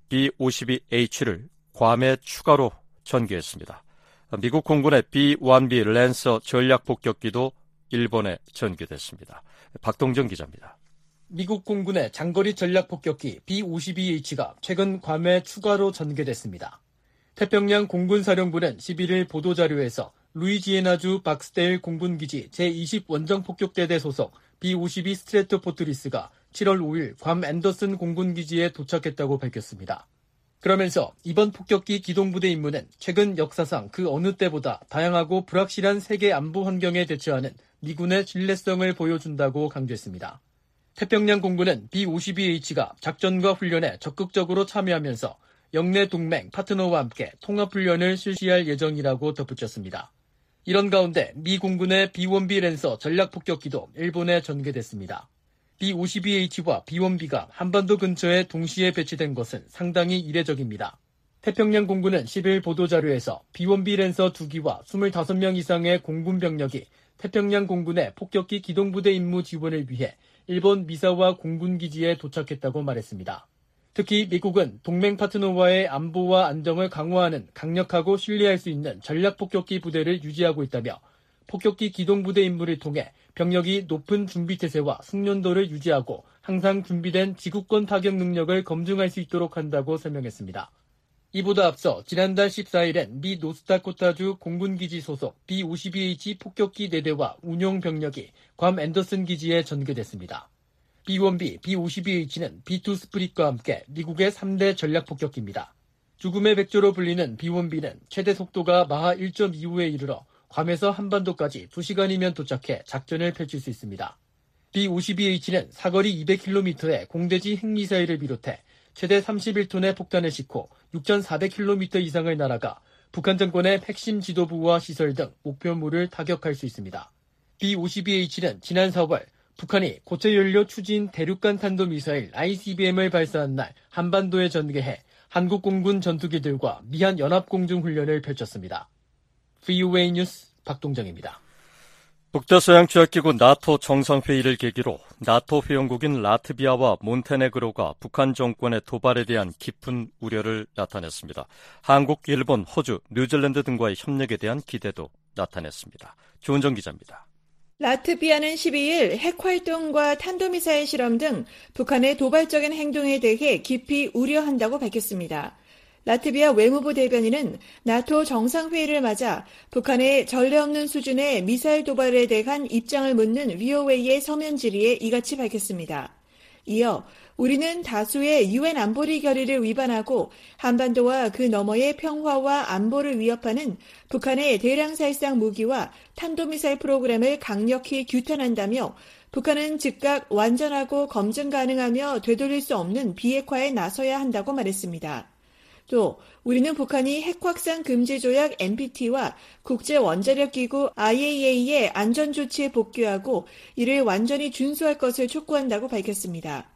B-52H를 괌에 추가로 전개했습니다. 미국 공군의 B-1B 랜서 전략 폭격기도 일본에 전개됐습니다. 박동정 기자입니다. 미국 공군의 장거리 전략 폭격기 B-52H가 최근 괌에 추가로 전개됐습니다. 태평양 공군사령부는 11일 보도자료에서 루이지애나주 박스데일 공군기지 제20원정폭격대대 소속 B-52 스트래토포트리스가 7월 5일 괌 앤더슨 공군기지에 도착했다고 밝혔습니다. 그러면서 이번 폭격기 기동부대 임무는 최근 역사상 그 어느 때보다 다양하고 불확실한 세계 안보 환경에 대처하는 미군의 신뢰성을 보여준다고 강조했습니다. 태평양 공군은 B-52H가 작전과 훈련에 적극적으로 참여하면서 영내 동맹 파트너와 함께 통합훈련을 실시할 예정이라고 덧붙였습니다. 이런 가운데 미 공군의 B-1B 랜서 전략폭격기도 일본에 전개됐습니다. B-52H와 B-1B가 한반도 근처에 동시에 배치된 것은 상당히 이례적입니다. 태평양 공군은 10일 보도자료에서 B-1B 랜서 2기와 25명 이상의 공군 병력이 태평양 공군의 폭격기 기동부대 임무 지원을 위해 일본 미사와 공군기지에 도착했다고 말했습니다. 특히 미국은 동맹 파트너와의 안보와 안정을 강화하는 강력하고 신뢰할 수 있는 전략폭격기 부대를 유지하고 있다며 폭격기 기동부대 임무를 통해 병력이 높은 준비태세와 숙련도를 유지하고 항상 준비된 지구권 타격 능력을 검증할 수 있도록 한다고 설명했습니다. 이보다 앞서 지난달 14일엔 미 노스다코타주 공군기지 소속 B-52H 폭격기 4대와 운용 병력이 괌 앤더슨 기지에 전개됐습니다. B-1B, B-52H는 B-2 스프릿과 함께 미국의 3대 전략폭격기입니다. 죽음의 백조로 불리는 B-1B는 최대 속도가 마하 1.25에 이르러 괌에서 한반도까지 2시간이면 도착해 작전을 펼칠 수 있습니다. B-52H는 사거리 200km의 공대지 핵미사일을 비롯해 최대 31톤의 폭탄을 싣고 6,400km 이상을 날아가 북한 정권의 핵심 지도부와 시설 등 목표물을 타격할 수 있습니다. B-52H는 지난 4월 북한이 고체연료 추진 대륙간 탄도미사일 ICBM을 발사한 날 한반도에 전개해 한국 공군 전투기들과 미한 연합공중훈련을 펼쳤습니다. VOA 뉴스 박동정입니다. 북다서양조약기구 나토 정상회의를 계기로 나토 회원국인 라트비아와 몬테네그로가 북한 정권의 도발에 대한 깊은 우려를 나타냈습니다. 한국, 일본, 호주, 뉴질랜드 등과의 협력에 대한 기대도 나타냈습니다. 조은정 기자입니다. 라트비아는 12일 핵활동과 탄도미사일 실험 등 북한의 도발적인 행동에 대해 깊이 우려한다고 밝혔습니다. 라트비아 외무부 대변인은 나토 정상회의를 맞아 북한의 전례 없는 수준의 미사일 도발에 대한 입장을 묻는 VOA의 서면 질의에 이같이 밝혔습니다. 이어 우리는 다수의 UN 안보리 결의를 위반하고 한반도와 그 너머의 평화와 안보를 위협하는 북한의 대량살상 무기와 탄도미사일 프로그램을 강력히 규탄한다며 북한은 즉각 완전하고 검증 가능하며 되돌릴 수 없는 비핵화에 나서야 한다고 말했습니다. 또 우리는 북한이 핵확산 금지 조약 NPT와 국제원자력기구 IAEA의 안전조치에 복귀하고 이를 완전히 준수할 것을 촉구한다고 밝혔습니다.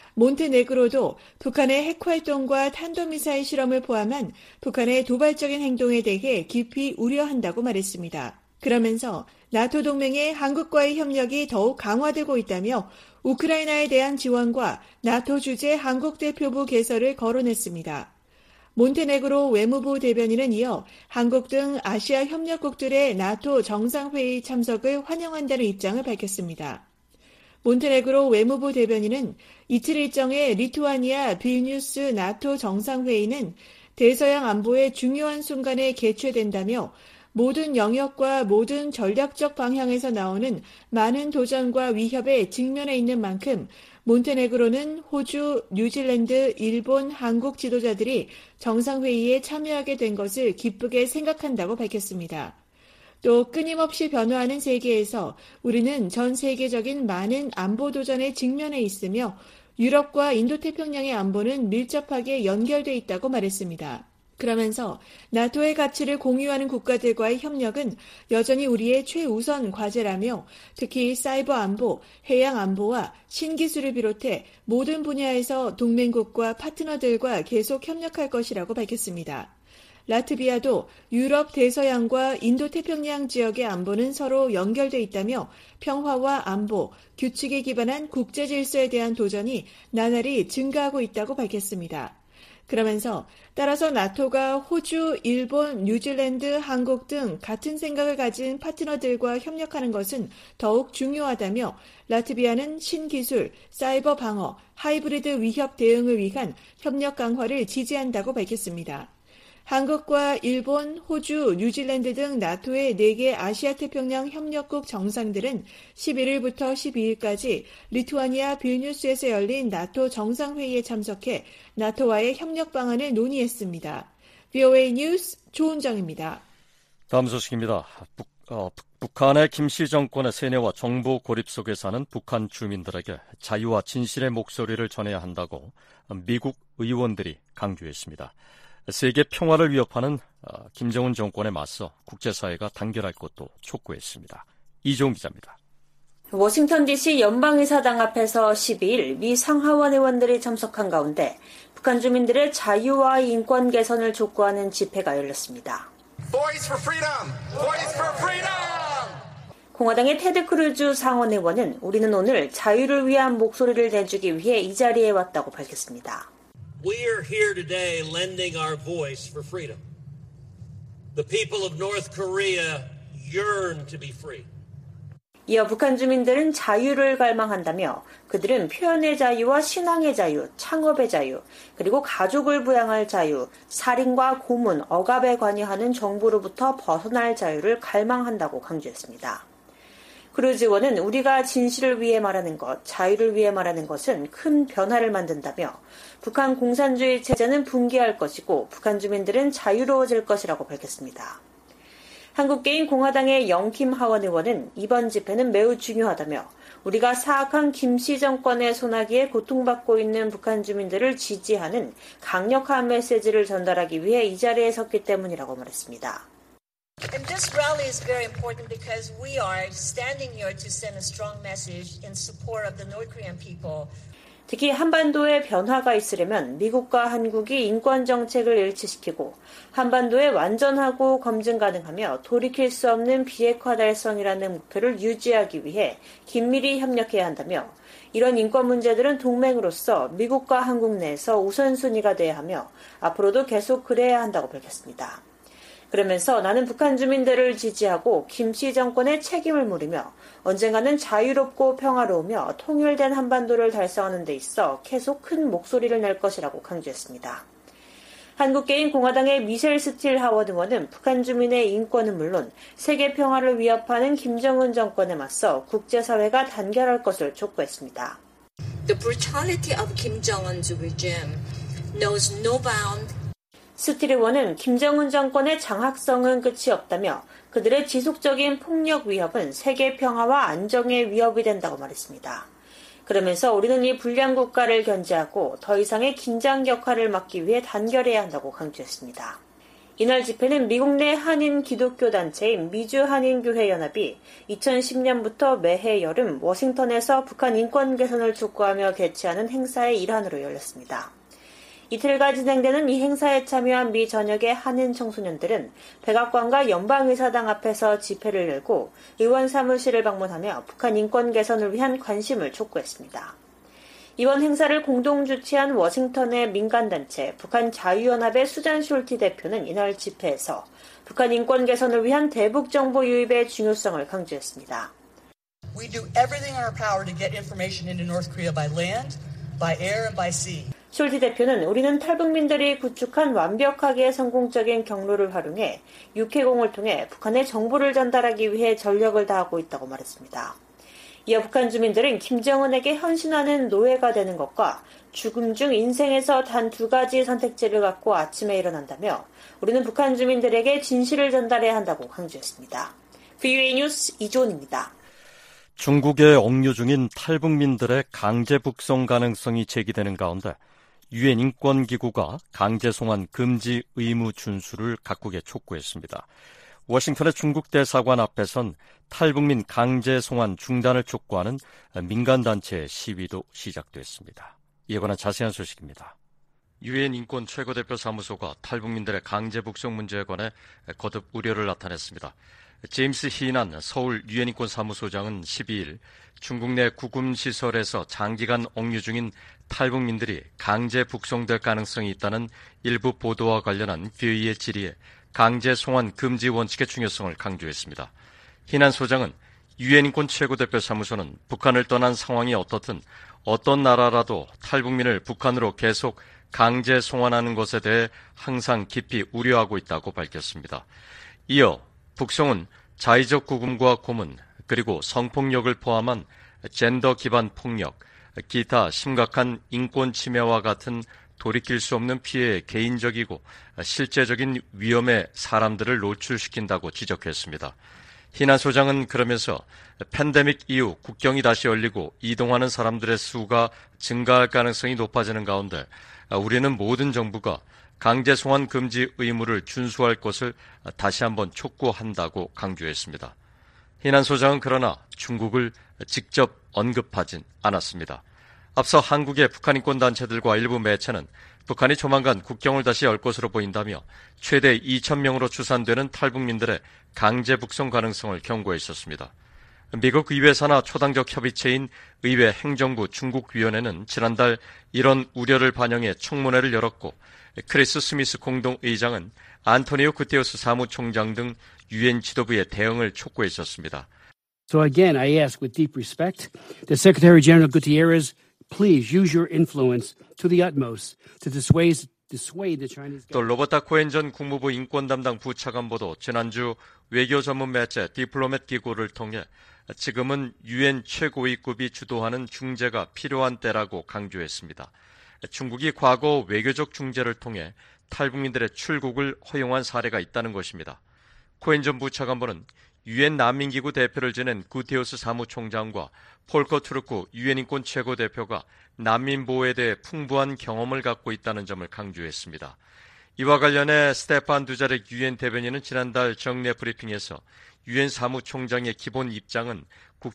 몬테네그로도 북한의 핵활동과 탄도미사일 실험을 포함한 북한의 도발적인 행동에 대해 깊이 우려한다고 말했습니다. 그러면서 나토 동맹의 한국과의 협력이 더욱 강화되고 있다며 우크라이나에 대한 지원과 나토 주재 한국 대표부 개설을 거론했습니다. 몬테네그로 외무부 대변인은 이어 한국 등 아시아 협력국들의 나토 정상회의 참석을 환영한다는 입장을 밝혔습니다. 몬테네그로 외무부 대변인은 이틀 일정의 리투아니아 빌뉴스 나토 정상회의는 대서양 안보의 중요한 순간에 개최된다며 모든 영역과 모든 전략적 방향에서 나오는 많은 도전과 위협에 직면해 있는 만큼 몬테네그로는 호주, 뉴질랜드, 일본, 한국 지도자들이 정상회의에 참여하게 된 것을 기쁘게 생각한다고 밝혔습니다. 또 끊임없이 변화하는 세계에서 우리는 전 세계적인 많은 안보 도전에 직면해 있으며 유럽과 인도태평양의 안보는 밀접하게 연결돼 있다고 말했습니다. 그러면서 나토의 가치를 공유하는 국가들과의 협력은 여전히 우리의 최우선 과제라며 특히 사이버 안보, 해양 안보와 신기술을 비롯해 모든 분야에서 동맹국과 파트너들과 계속 협력할 것이라고 밝혔습니다. 라트비아도 유럽 대서양과 인도태평양 지역의 안보는 서로 연결돼 있다며 평화와 안보, 규칙에 기반한 국제 질서에 대한 도전이 나날이 증가하고 있다고 밝혔습니다. 그러면서 따라서 나토가 호주, 일본, 뉴질랜드, 한국 등 같은 생각을 가진 파트너들과 협력하는 것은 더욱 중요하다며 라트비아는 신기술, 사이버 방어, 하이브리드 위협 대응을 위한 협력 강화를 지지한다고 밝혔습니다. 한국과 일본, 호주, 뉴질랜드 등 나토의 4개 아시아태평양 협력국 정상들은 11일부터 12일까지 리투아니아 빌뉴스에서 열린 나토 정상회의에 참석해 나토와의 협력 방안을 논의했습니다. VOA 뉴스 조은정입니다. 다음 소식입니다. 북한의 김씨 정권의 세뇌와 정보 고립 속에 사는 북한 주민들에게 자유와 진실의 목소리를 전해야 한다고 미국 의원들이 강조했습니다. 세계 평화를 위협하는 김정은 정권에 맞서 국제사회가 단결할 것도 촉구했습니다. 이종 기자입니다. 워싱턴 DC 연방의사당 앞에서 12일 미 상하원 의원들이 참석한 가운데 북한 주민들의 자유와 인권 개선을 촉구하는 집회가 열렸습니다. Voice for freedom! Voice for freedom! 공화당의 테드 크루즈 상원 의원은 우리는 오늘 자유를 위한 목소리를 내주기 위해 이 자리에 왔다고 밝혔습니다. We are here today lending our voice for freedom. The people of North Korea yearn to be free. 이어 북한 주민들은 자유를 갈망한다며 그들은 표현의 자유와 신앙의 자유, 창업의 자유, 그리고 가족을 부양할 자유, 살인과 고문, 억압에 관여하는 정부로부터 벗어날 자유를 갈망한다고 강조했습니다. 크루즈 의원은 우리가 진실을 위해 말하는 것, 자유를 위해 말하는 것은 큰 변화를 만든다며 북한 공산주의 체제는 붕괴할 것이고 북한 주민들은 자유로워질 것이라고 밝혔습니다. 한국계인 공화당의 영킴 하원 의원은 이번 집회는 매우 중요하다며 우리가 사악한 김씨 정권의 소나기에 고통받고 있는 북한 주민들을 지지하는 강력한 메시지를 전달하기 위해 이 자리에 섰기 때문이라고 말했습니다. And this rally is very important because we are standing here to send a strong message in support of the North Korean people. 특히 한반도에 변화가 있으려면 미국과 한국이 인권 정책을 일치시키고 한반도에 완전하고 검증 가능하며 돌이킬 수 없는 비핵화 달성이라는 목표를 유지하기 위해 긴밀히 협력해야 한다며 이런 인권 문제들은 동맹으로서 미국과 한국 내에서 우선순위가 돼야 하며 앞으로도 계속 그래야 한다고 밝혔습니다. 그러면서 나는 북한 주민들을 지지하고 김씨 정권의 책임을 물으며 언젠가는 자유롭고 평화로우며 통일된 한반도를 달성하는 데 있어 계속 큰 목소리를 낼 것이라고 강조했습니다. 한국계인 공화당의 미셸 스틸 하원 의원은 북한 주민의 인권은 물론 세계 평화를 위협하는 김정은 정권에 맞서 국제사회가 단결할 것을 촉구했습니다. The brutality of Kim Jong-un's regime knows no bound. 스틸 의원은 김정은 정권의 장악성은 끝이 없다며 그들의 지속적인 폭력 위협은 세계 평화와 안정의 위협이 된다고 말했습니다. 그러면서 우리는 이 불량 국가를 견제하고 더 이상의 긴장 격화를 막기 위해 단결해야 한다고 강조했습니다. 이날 집회는 미국 내 한인 기독교 단체인 미주 한인교회 연합이 2010년부터 매해 여름 워싱턴에서 북한 인권 개선을 촉구하며 개최하는 행사의 일환으로 열렸습니다. 이틀간 진행되는 이 행사에 참여한 미 전역의 한인 청소년들은 백악관과 연방의사당 앞에서 집회를 열고 의원 사무실을 방문하며 북한 인권 개선을 위한 관심을 촉구했습니다. 이번 행사를 공동 주최한 워싱턴의 민간단체 북한 자유연합의 수잔 숄티 대표는 이날 집회에서 북한 인권 개선을 위한 대북 정보 유입의 중요성을 강조했습니다. We do everything in our power to get information into North Korea by land, by air, and by sea. 숄티 대표는 우리는 탈북민들이 구축한 완벽하게 성공적인 경로를 활용해 육해공을 통해 북한에 정보를 전달하기 위해 전력을 다하고 있다고 말했습니다. 이어 북한 주민들은 김정은에게 헌신하는 노예가 되는 것과 죽음 중 인생에서 단 2가지 선택지를 갖고 아침에 일어난다며 우리는 북한 주민들에게 진실을 전달해야 한다고 강조했습니다. VOA 뉴스 이조은입니다. 중국에 억류 중인 탈북민들의 강제 북송 가능성이 제기되는 가운데 유엔 인권기구가 강제 송환 금지 의무 준수를 각국에 촉구했습니다. 워싱턴의 중국 대사관 앞에선 탈북민 강제 송환 중단을 촉구하는 민간단체의 시위도 시작됐습니다. 이에 관한 자세한 소식입니다. 유엔 인권 최고대표 사무소가 탈북민들의 강제 북송 문제에 관해 거듭 우려를 나타냈습니다. 제임스 희난 서울 유엔 인권 사무소장은 12일 중국 내 구금시설에서 장기간 억류 중인 탈북민들이 강제 북송될 가능성이 있다는 일부 보도와 관련한 VOA의 질의에 강제 송환 금지 원칙의 중요성을 강조했습니다. 희난 소장은 유엔 인권 최고대표 사무소는 북한을 떠난 상황이 어떻든 어떤 나라라도 탈북민을 북한으로 계속 강제 송환하는 것에 대해 항상 깊이 우려하고 있다고 밝혔습니다. 이어 북송은 자의적 구금과 고문, 그리고 성폭력을 포함한 젠더 기반 폭력, 기타 심각한 인권 침해와 같은 돌이킬 수 없는 피해에 개인적이고 실제적인 위험에 사람들을 노출시킨다고 지적했습니다. 희난 소장은 그러면서 팬데믹 이후 국경이 다시 열리고 이동하는 사람들의 수가 증가할 가능성이 높아지는 가운데 우리는 모든 정부가 강제 송환 금지 의무를 준수할 것을 다시 한번 촉구한다고 강조했습니다. 희난 소장은 그러나 중국을 직접 언급하진 않았습니다. 앞서 한국의 북한 인권단체들과 일부 매체는 북한이 조만간 국경을 다시 열 것으로 보인다며 최대 2,000명으로 추산되는 탈북민들의 강제 북송 가능성을 경고했었습니다. 미국 의회 산하 초당적 협의체인 의회 행정부 중국위원회는 지난달 이런 우려를 반영해 청문회를 열었고 크리스 스미스 공동의장은 안토니오 구테우스 사무총장 등 유엔 지도부의 대응을 촉구했었습니다. So again, I ask with deep respect that Secretary General Gutierrez please use your influence to the utmost to dissuade the Chinese. 또 로버타 코엔 전 국무부 인권 담당 부차관보도 지난주 외교 전문 매체 디플로맷 기구를 통해 지금은 유엔 최고위급이 주도하는 중재가 필요한 때라고 강조했습니다. 중국이 과거 외교적 중재를 통해 탈북민들의 출국을 허용한 사례가 있다는 것입니다. 코엔 전 부차관보는 유엔 난민기구 대표를 지낸 구테우스 사무총장과 폴커 투르크 유엔 인권 최고대표가 난민 보호에 대해 풍부한 경험을 갖고 있다는 점을 강조했습니다. 이와 관련해 스테판 두자렉 유엔 대변인은 지난달 정례 브리핑에서 유엔 사무총장의 기본 입장은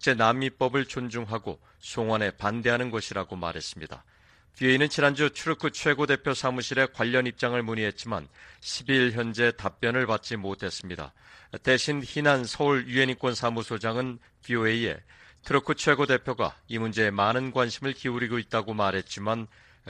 국제난민법을 존중하고 송환에 반대하는 것이라고 말했습니다. VOA는 지난주 투르크 최고대표 사무실에 관련 입장을 문의했지만 12일 현재 답변을 받지 못했습니다. 대신 희난 서울 유엔인권사무소장은 VOA에 투르크 최고대표가 이 문제에 많은 관심을 기울이고 있다고 말했지만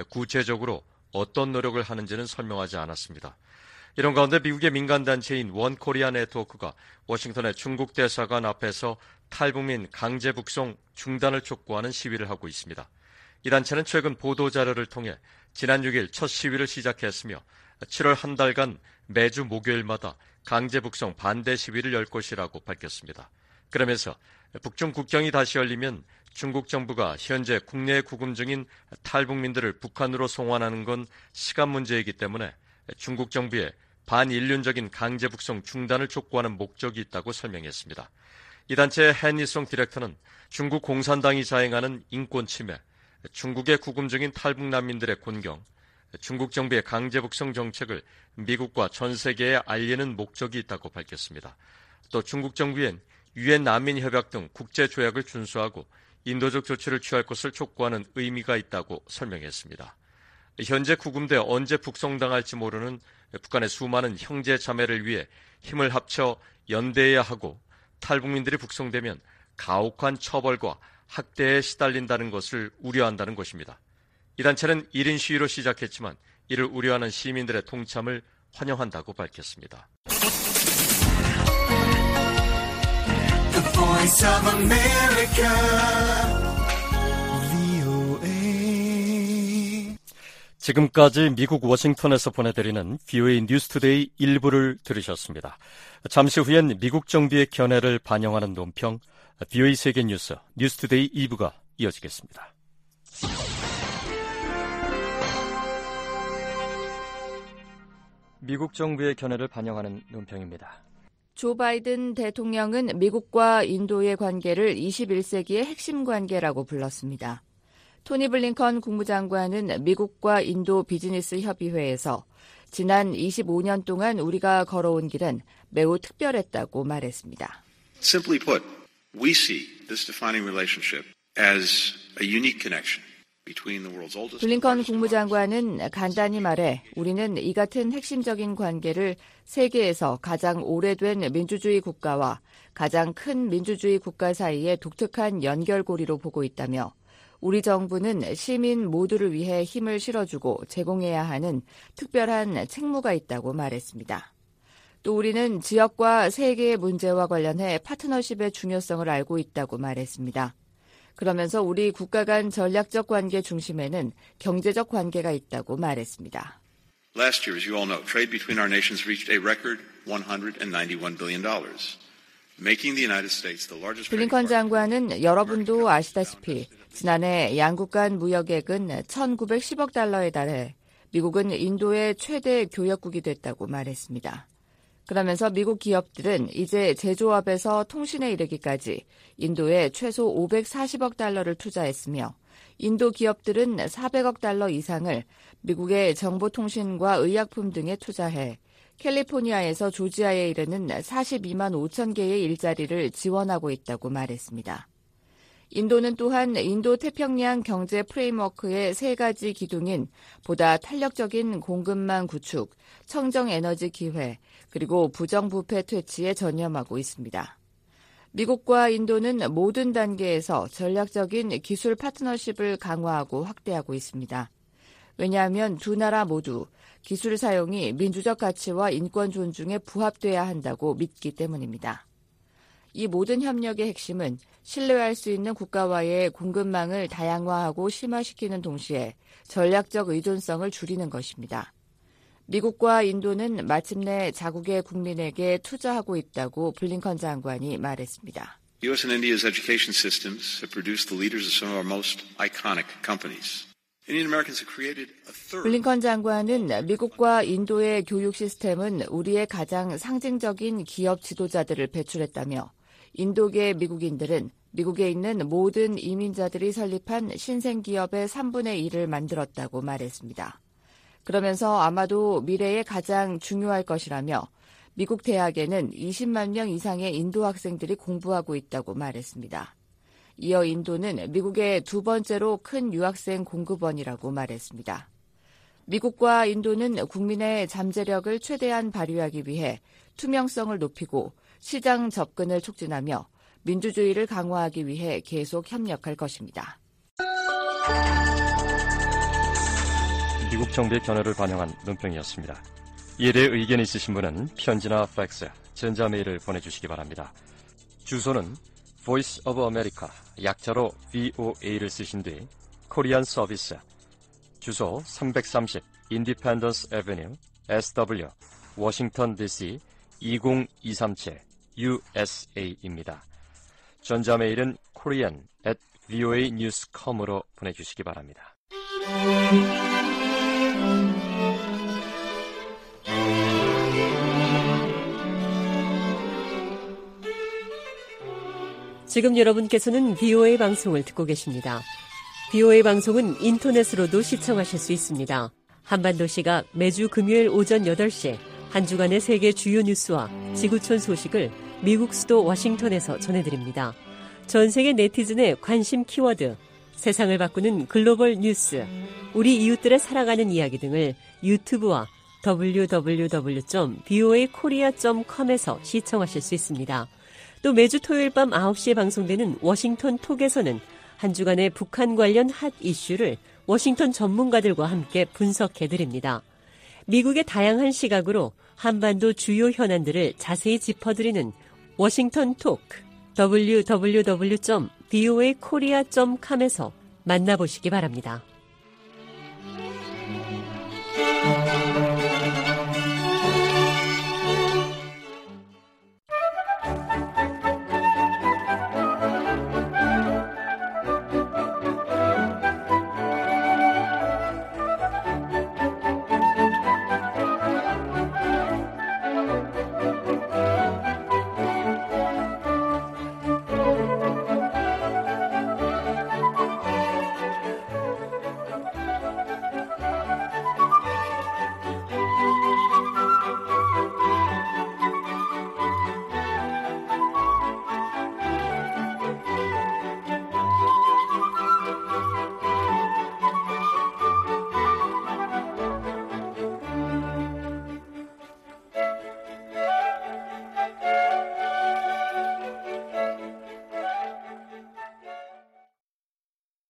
구체적으로 어떤 노력을 하는지는 설명하지 않았습니다. 이런 가운데 미국의 민간단체인 원코리아 네트워크가 워싱턴의 중국 대사관 앞에서 탈북민 강제 북송 중단을 촉구하는 시위를 하고 있습니다. 이 단체는 최근 보도자료를 통해 지난 6일 첫 시위를 시작했으며 7월 한 달간 매주 목요일마다 강제 북송 반대 시위를 열 것이라고 밝혔습니다. 그러면서 북중 국경이 다시 열리면 중국 정부가 현재 국내에 구금 중인 탈북민들을 북한으로 송환하는 건 시간 문제이기 때문에 중국 정부의 반인륜적인 강제 북송 중단을 촉구하는 목적이 있다고 설명했습니다. 이 단체의 헨리송 디렉터는 중국 공산당이 자행하는 인권 침해, 중국에 구금 중인 탈북 난민들의 곤경, 중국 정부의 강제 북송 정책을 미국과 전 세계에 알리는 목적이 있다고 밝혔습니다. 또 중국 정부엔 유엔 난민협약 등 국제조약을 준수하고 인도적 조치를 취할 것을 촉구하는 의미가 있다고 설명했습니다. 현재 구금돼 언제 북송당할지 모르는 북한의 수많은 형제 자매를 위해 힘을 합쳐 연대해야 하고 탈북민들이 북송되면 가혹한 처벌과 학대에 시달린다는 것을 우려한다는 것입니다. 이 단체는 1인 시위로 시작했지만 이를 우려하는 시민들의 동참을 환영한다고 밝혔습니다. The Voice of America, VOA. 지금까지 미국 워싱턴에서 보내드리는 VOA 뉴스투데이 1부를 들으셨습니다. 잠시 후엔 미국 정부의 견해를 반영하는 논평, VOA 세계뉴스 뉴스투데이 2부가 이어지겠습니다. 미국 정부의 견해를 반영하는 논평입니다. 조 바이든 대통령은 미국과 인도의 관계를 21세기의 핵심 관계라고 불렀습니다. 토니 블링컨 국무장관은 미국과 인도 비즈니스 협의회에서 지난 25년 동안 우리가 걸어온 길은 매우 특별했다고 말했습니다. Simply put, we see this defining relationship as a unique connection between the world's oldest. 블링컨 국무장관은 간단히 말해 우리는 이 같은 핵심적인 관계를 세계에서 가장 오래된 민주주의 국가와 가장 큰 민주주의 국가 사이의 독특한 연결고리로 보고 있다며 우리 정부는 시민 모두를 위해 힘을 실어주고 제공해야 하는 특별한 책무가 있다고 말했습니다. 또 우리는 지역과 세계의 문제와 관련해 파트너십의 중요성을 알고 있다고 말했습니다. 그러면서 우리 국가 간 전략적 관계 중심에는 경제적 관계가 있다고 말했습니다. Last year, as you all know, trade between our nations reached a record $191 billion. 블링컨 장관은 여러분도 아시다시피 지난해 양국 간 무역액은 1,910억 달러에 달해 미국은 인도의 최대 교역국이 됐다고 말했습니다. 그러면서 미국 기업들은 이제 제조업에서 통신에 이르기까지 인도에 최소 540억 달러를 투자했으며 인도 기업들은 400억 달러 이상을 미국의 정보통신과 의약품 등에 투자해 캘리포니아에서 조지아에 이르는 42만 5천 개의 일자리를 지원하고 있다고 말했습니다. 인도는 또한 인도 태평양 경제 프레임워크의 세 가지 기둥인 보다 탄력적인 공급망 구축, 청정 에너지 기회, 그리고 부정부패 퇴치에 전념하고 있습니다. 미국과 인도는 모든 단계에서 전략적인 기술 파트너십을 강화하고 확대하고 있습니다. 왜냐하면 두 나라 모두 기술 사용이 민주적 가치와 인권 존중에 부합돼야 한다고 믿기 때문입니다. 이 모든 협력의 핵심은 신뢰할 수 있는 국가와의 공급망을 다양화하고 심화시키는 동시에 전략적 의존성을 줄이는 것입니다. 미국과 인도는 마침내 자국의 국민에게 투자하고 있다고 블링컨 장관이 말했습니다. U.S. and India's education systems have produced the leaders of some of our most iconic companies. 블링컨 장관은 미국과 인도의 교육 시스템은 우리의 가장 상징적인 기업 지도자들을 배출했다며 인도계 미국인들은 미국에 있는 모든 이민자들이 설립한 신생기업의 3분의 1을 만들었다고 말했습니다. 그러면서 아마도 미래에 가장 중요할 것이라며 미국 대학에는 20만 명 이상의 인도 학생들이 공부하고 있다고 말했습니다. 이어 인도는 미국의 두 번째로 큰 유학생 공급원이라고 말했습니다. 미국과 인도는 국민의 잠재력을 최대한 발휘하기 위해 투명성을 높이고 시장 접근을 촉진하며 민주주의를 강화하기 위해 계속 협력할 것입니다. 미국 정부의 견해를 반영한 논평이었습니다. 이에 대해 의견이 있으신 분은 편지나 팩스, 전자메일을 보내주시기 바랍니다. 주소는 Voice of America, 약자로 VOA를 쓰신 뒤 코리안 서비스, 주소 330 Independence Avenue, SW, 워싱턴 DC 20237 USA입니다. 전자메일은 korean@voanews.com으로 보내주시기 바랍니다. 지금 여러분께서는 VOA 방송을 듣고 계십니다. VOA 방송은 인터넷으로도 시청하실 수 있습니다. 한반도시가 매주 금요일 오전 8시 한 주간의 세계 주요 뉴스와 지구촌 소식을 미국 수도 워싱턴에서 전해드립니다. 전 세계 네티즌의 관심 키워드, 세상을 바꾸는 글로벌 뉴스, 우리 이웃들의 살아가는 이야기 등을 유튜브와 www.voakorea.com에서 시청하실 수 있습니다. 또 매주 토요일 밤 9시에 방송되는 워싱턴 톡에서는 한 주간의 북한 관련 핫 이슈를 워싱턴 전문가들과 함께 분석해드립니다. 미국의 다양한 시각으로 한반도 주요 현안들을 자세히 짚어드리는 워싱턴 톡, www.voakorea.com에서 만나보시기 바랍니다.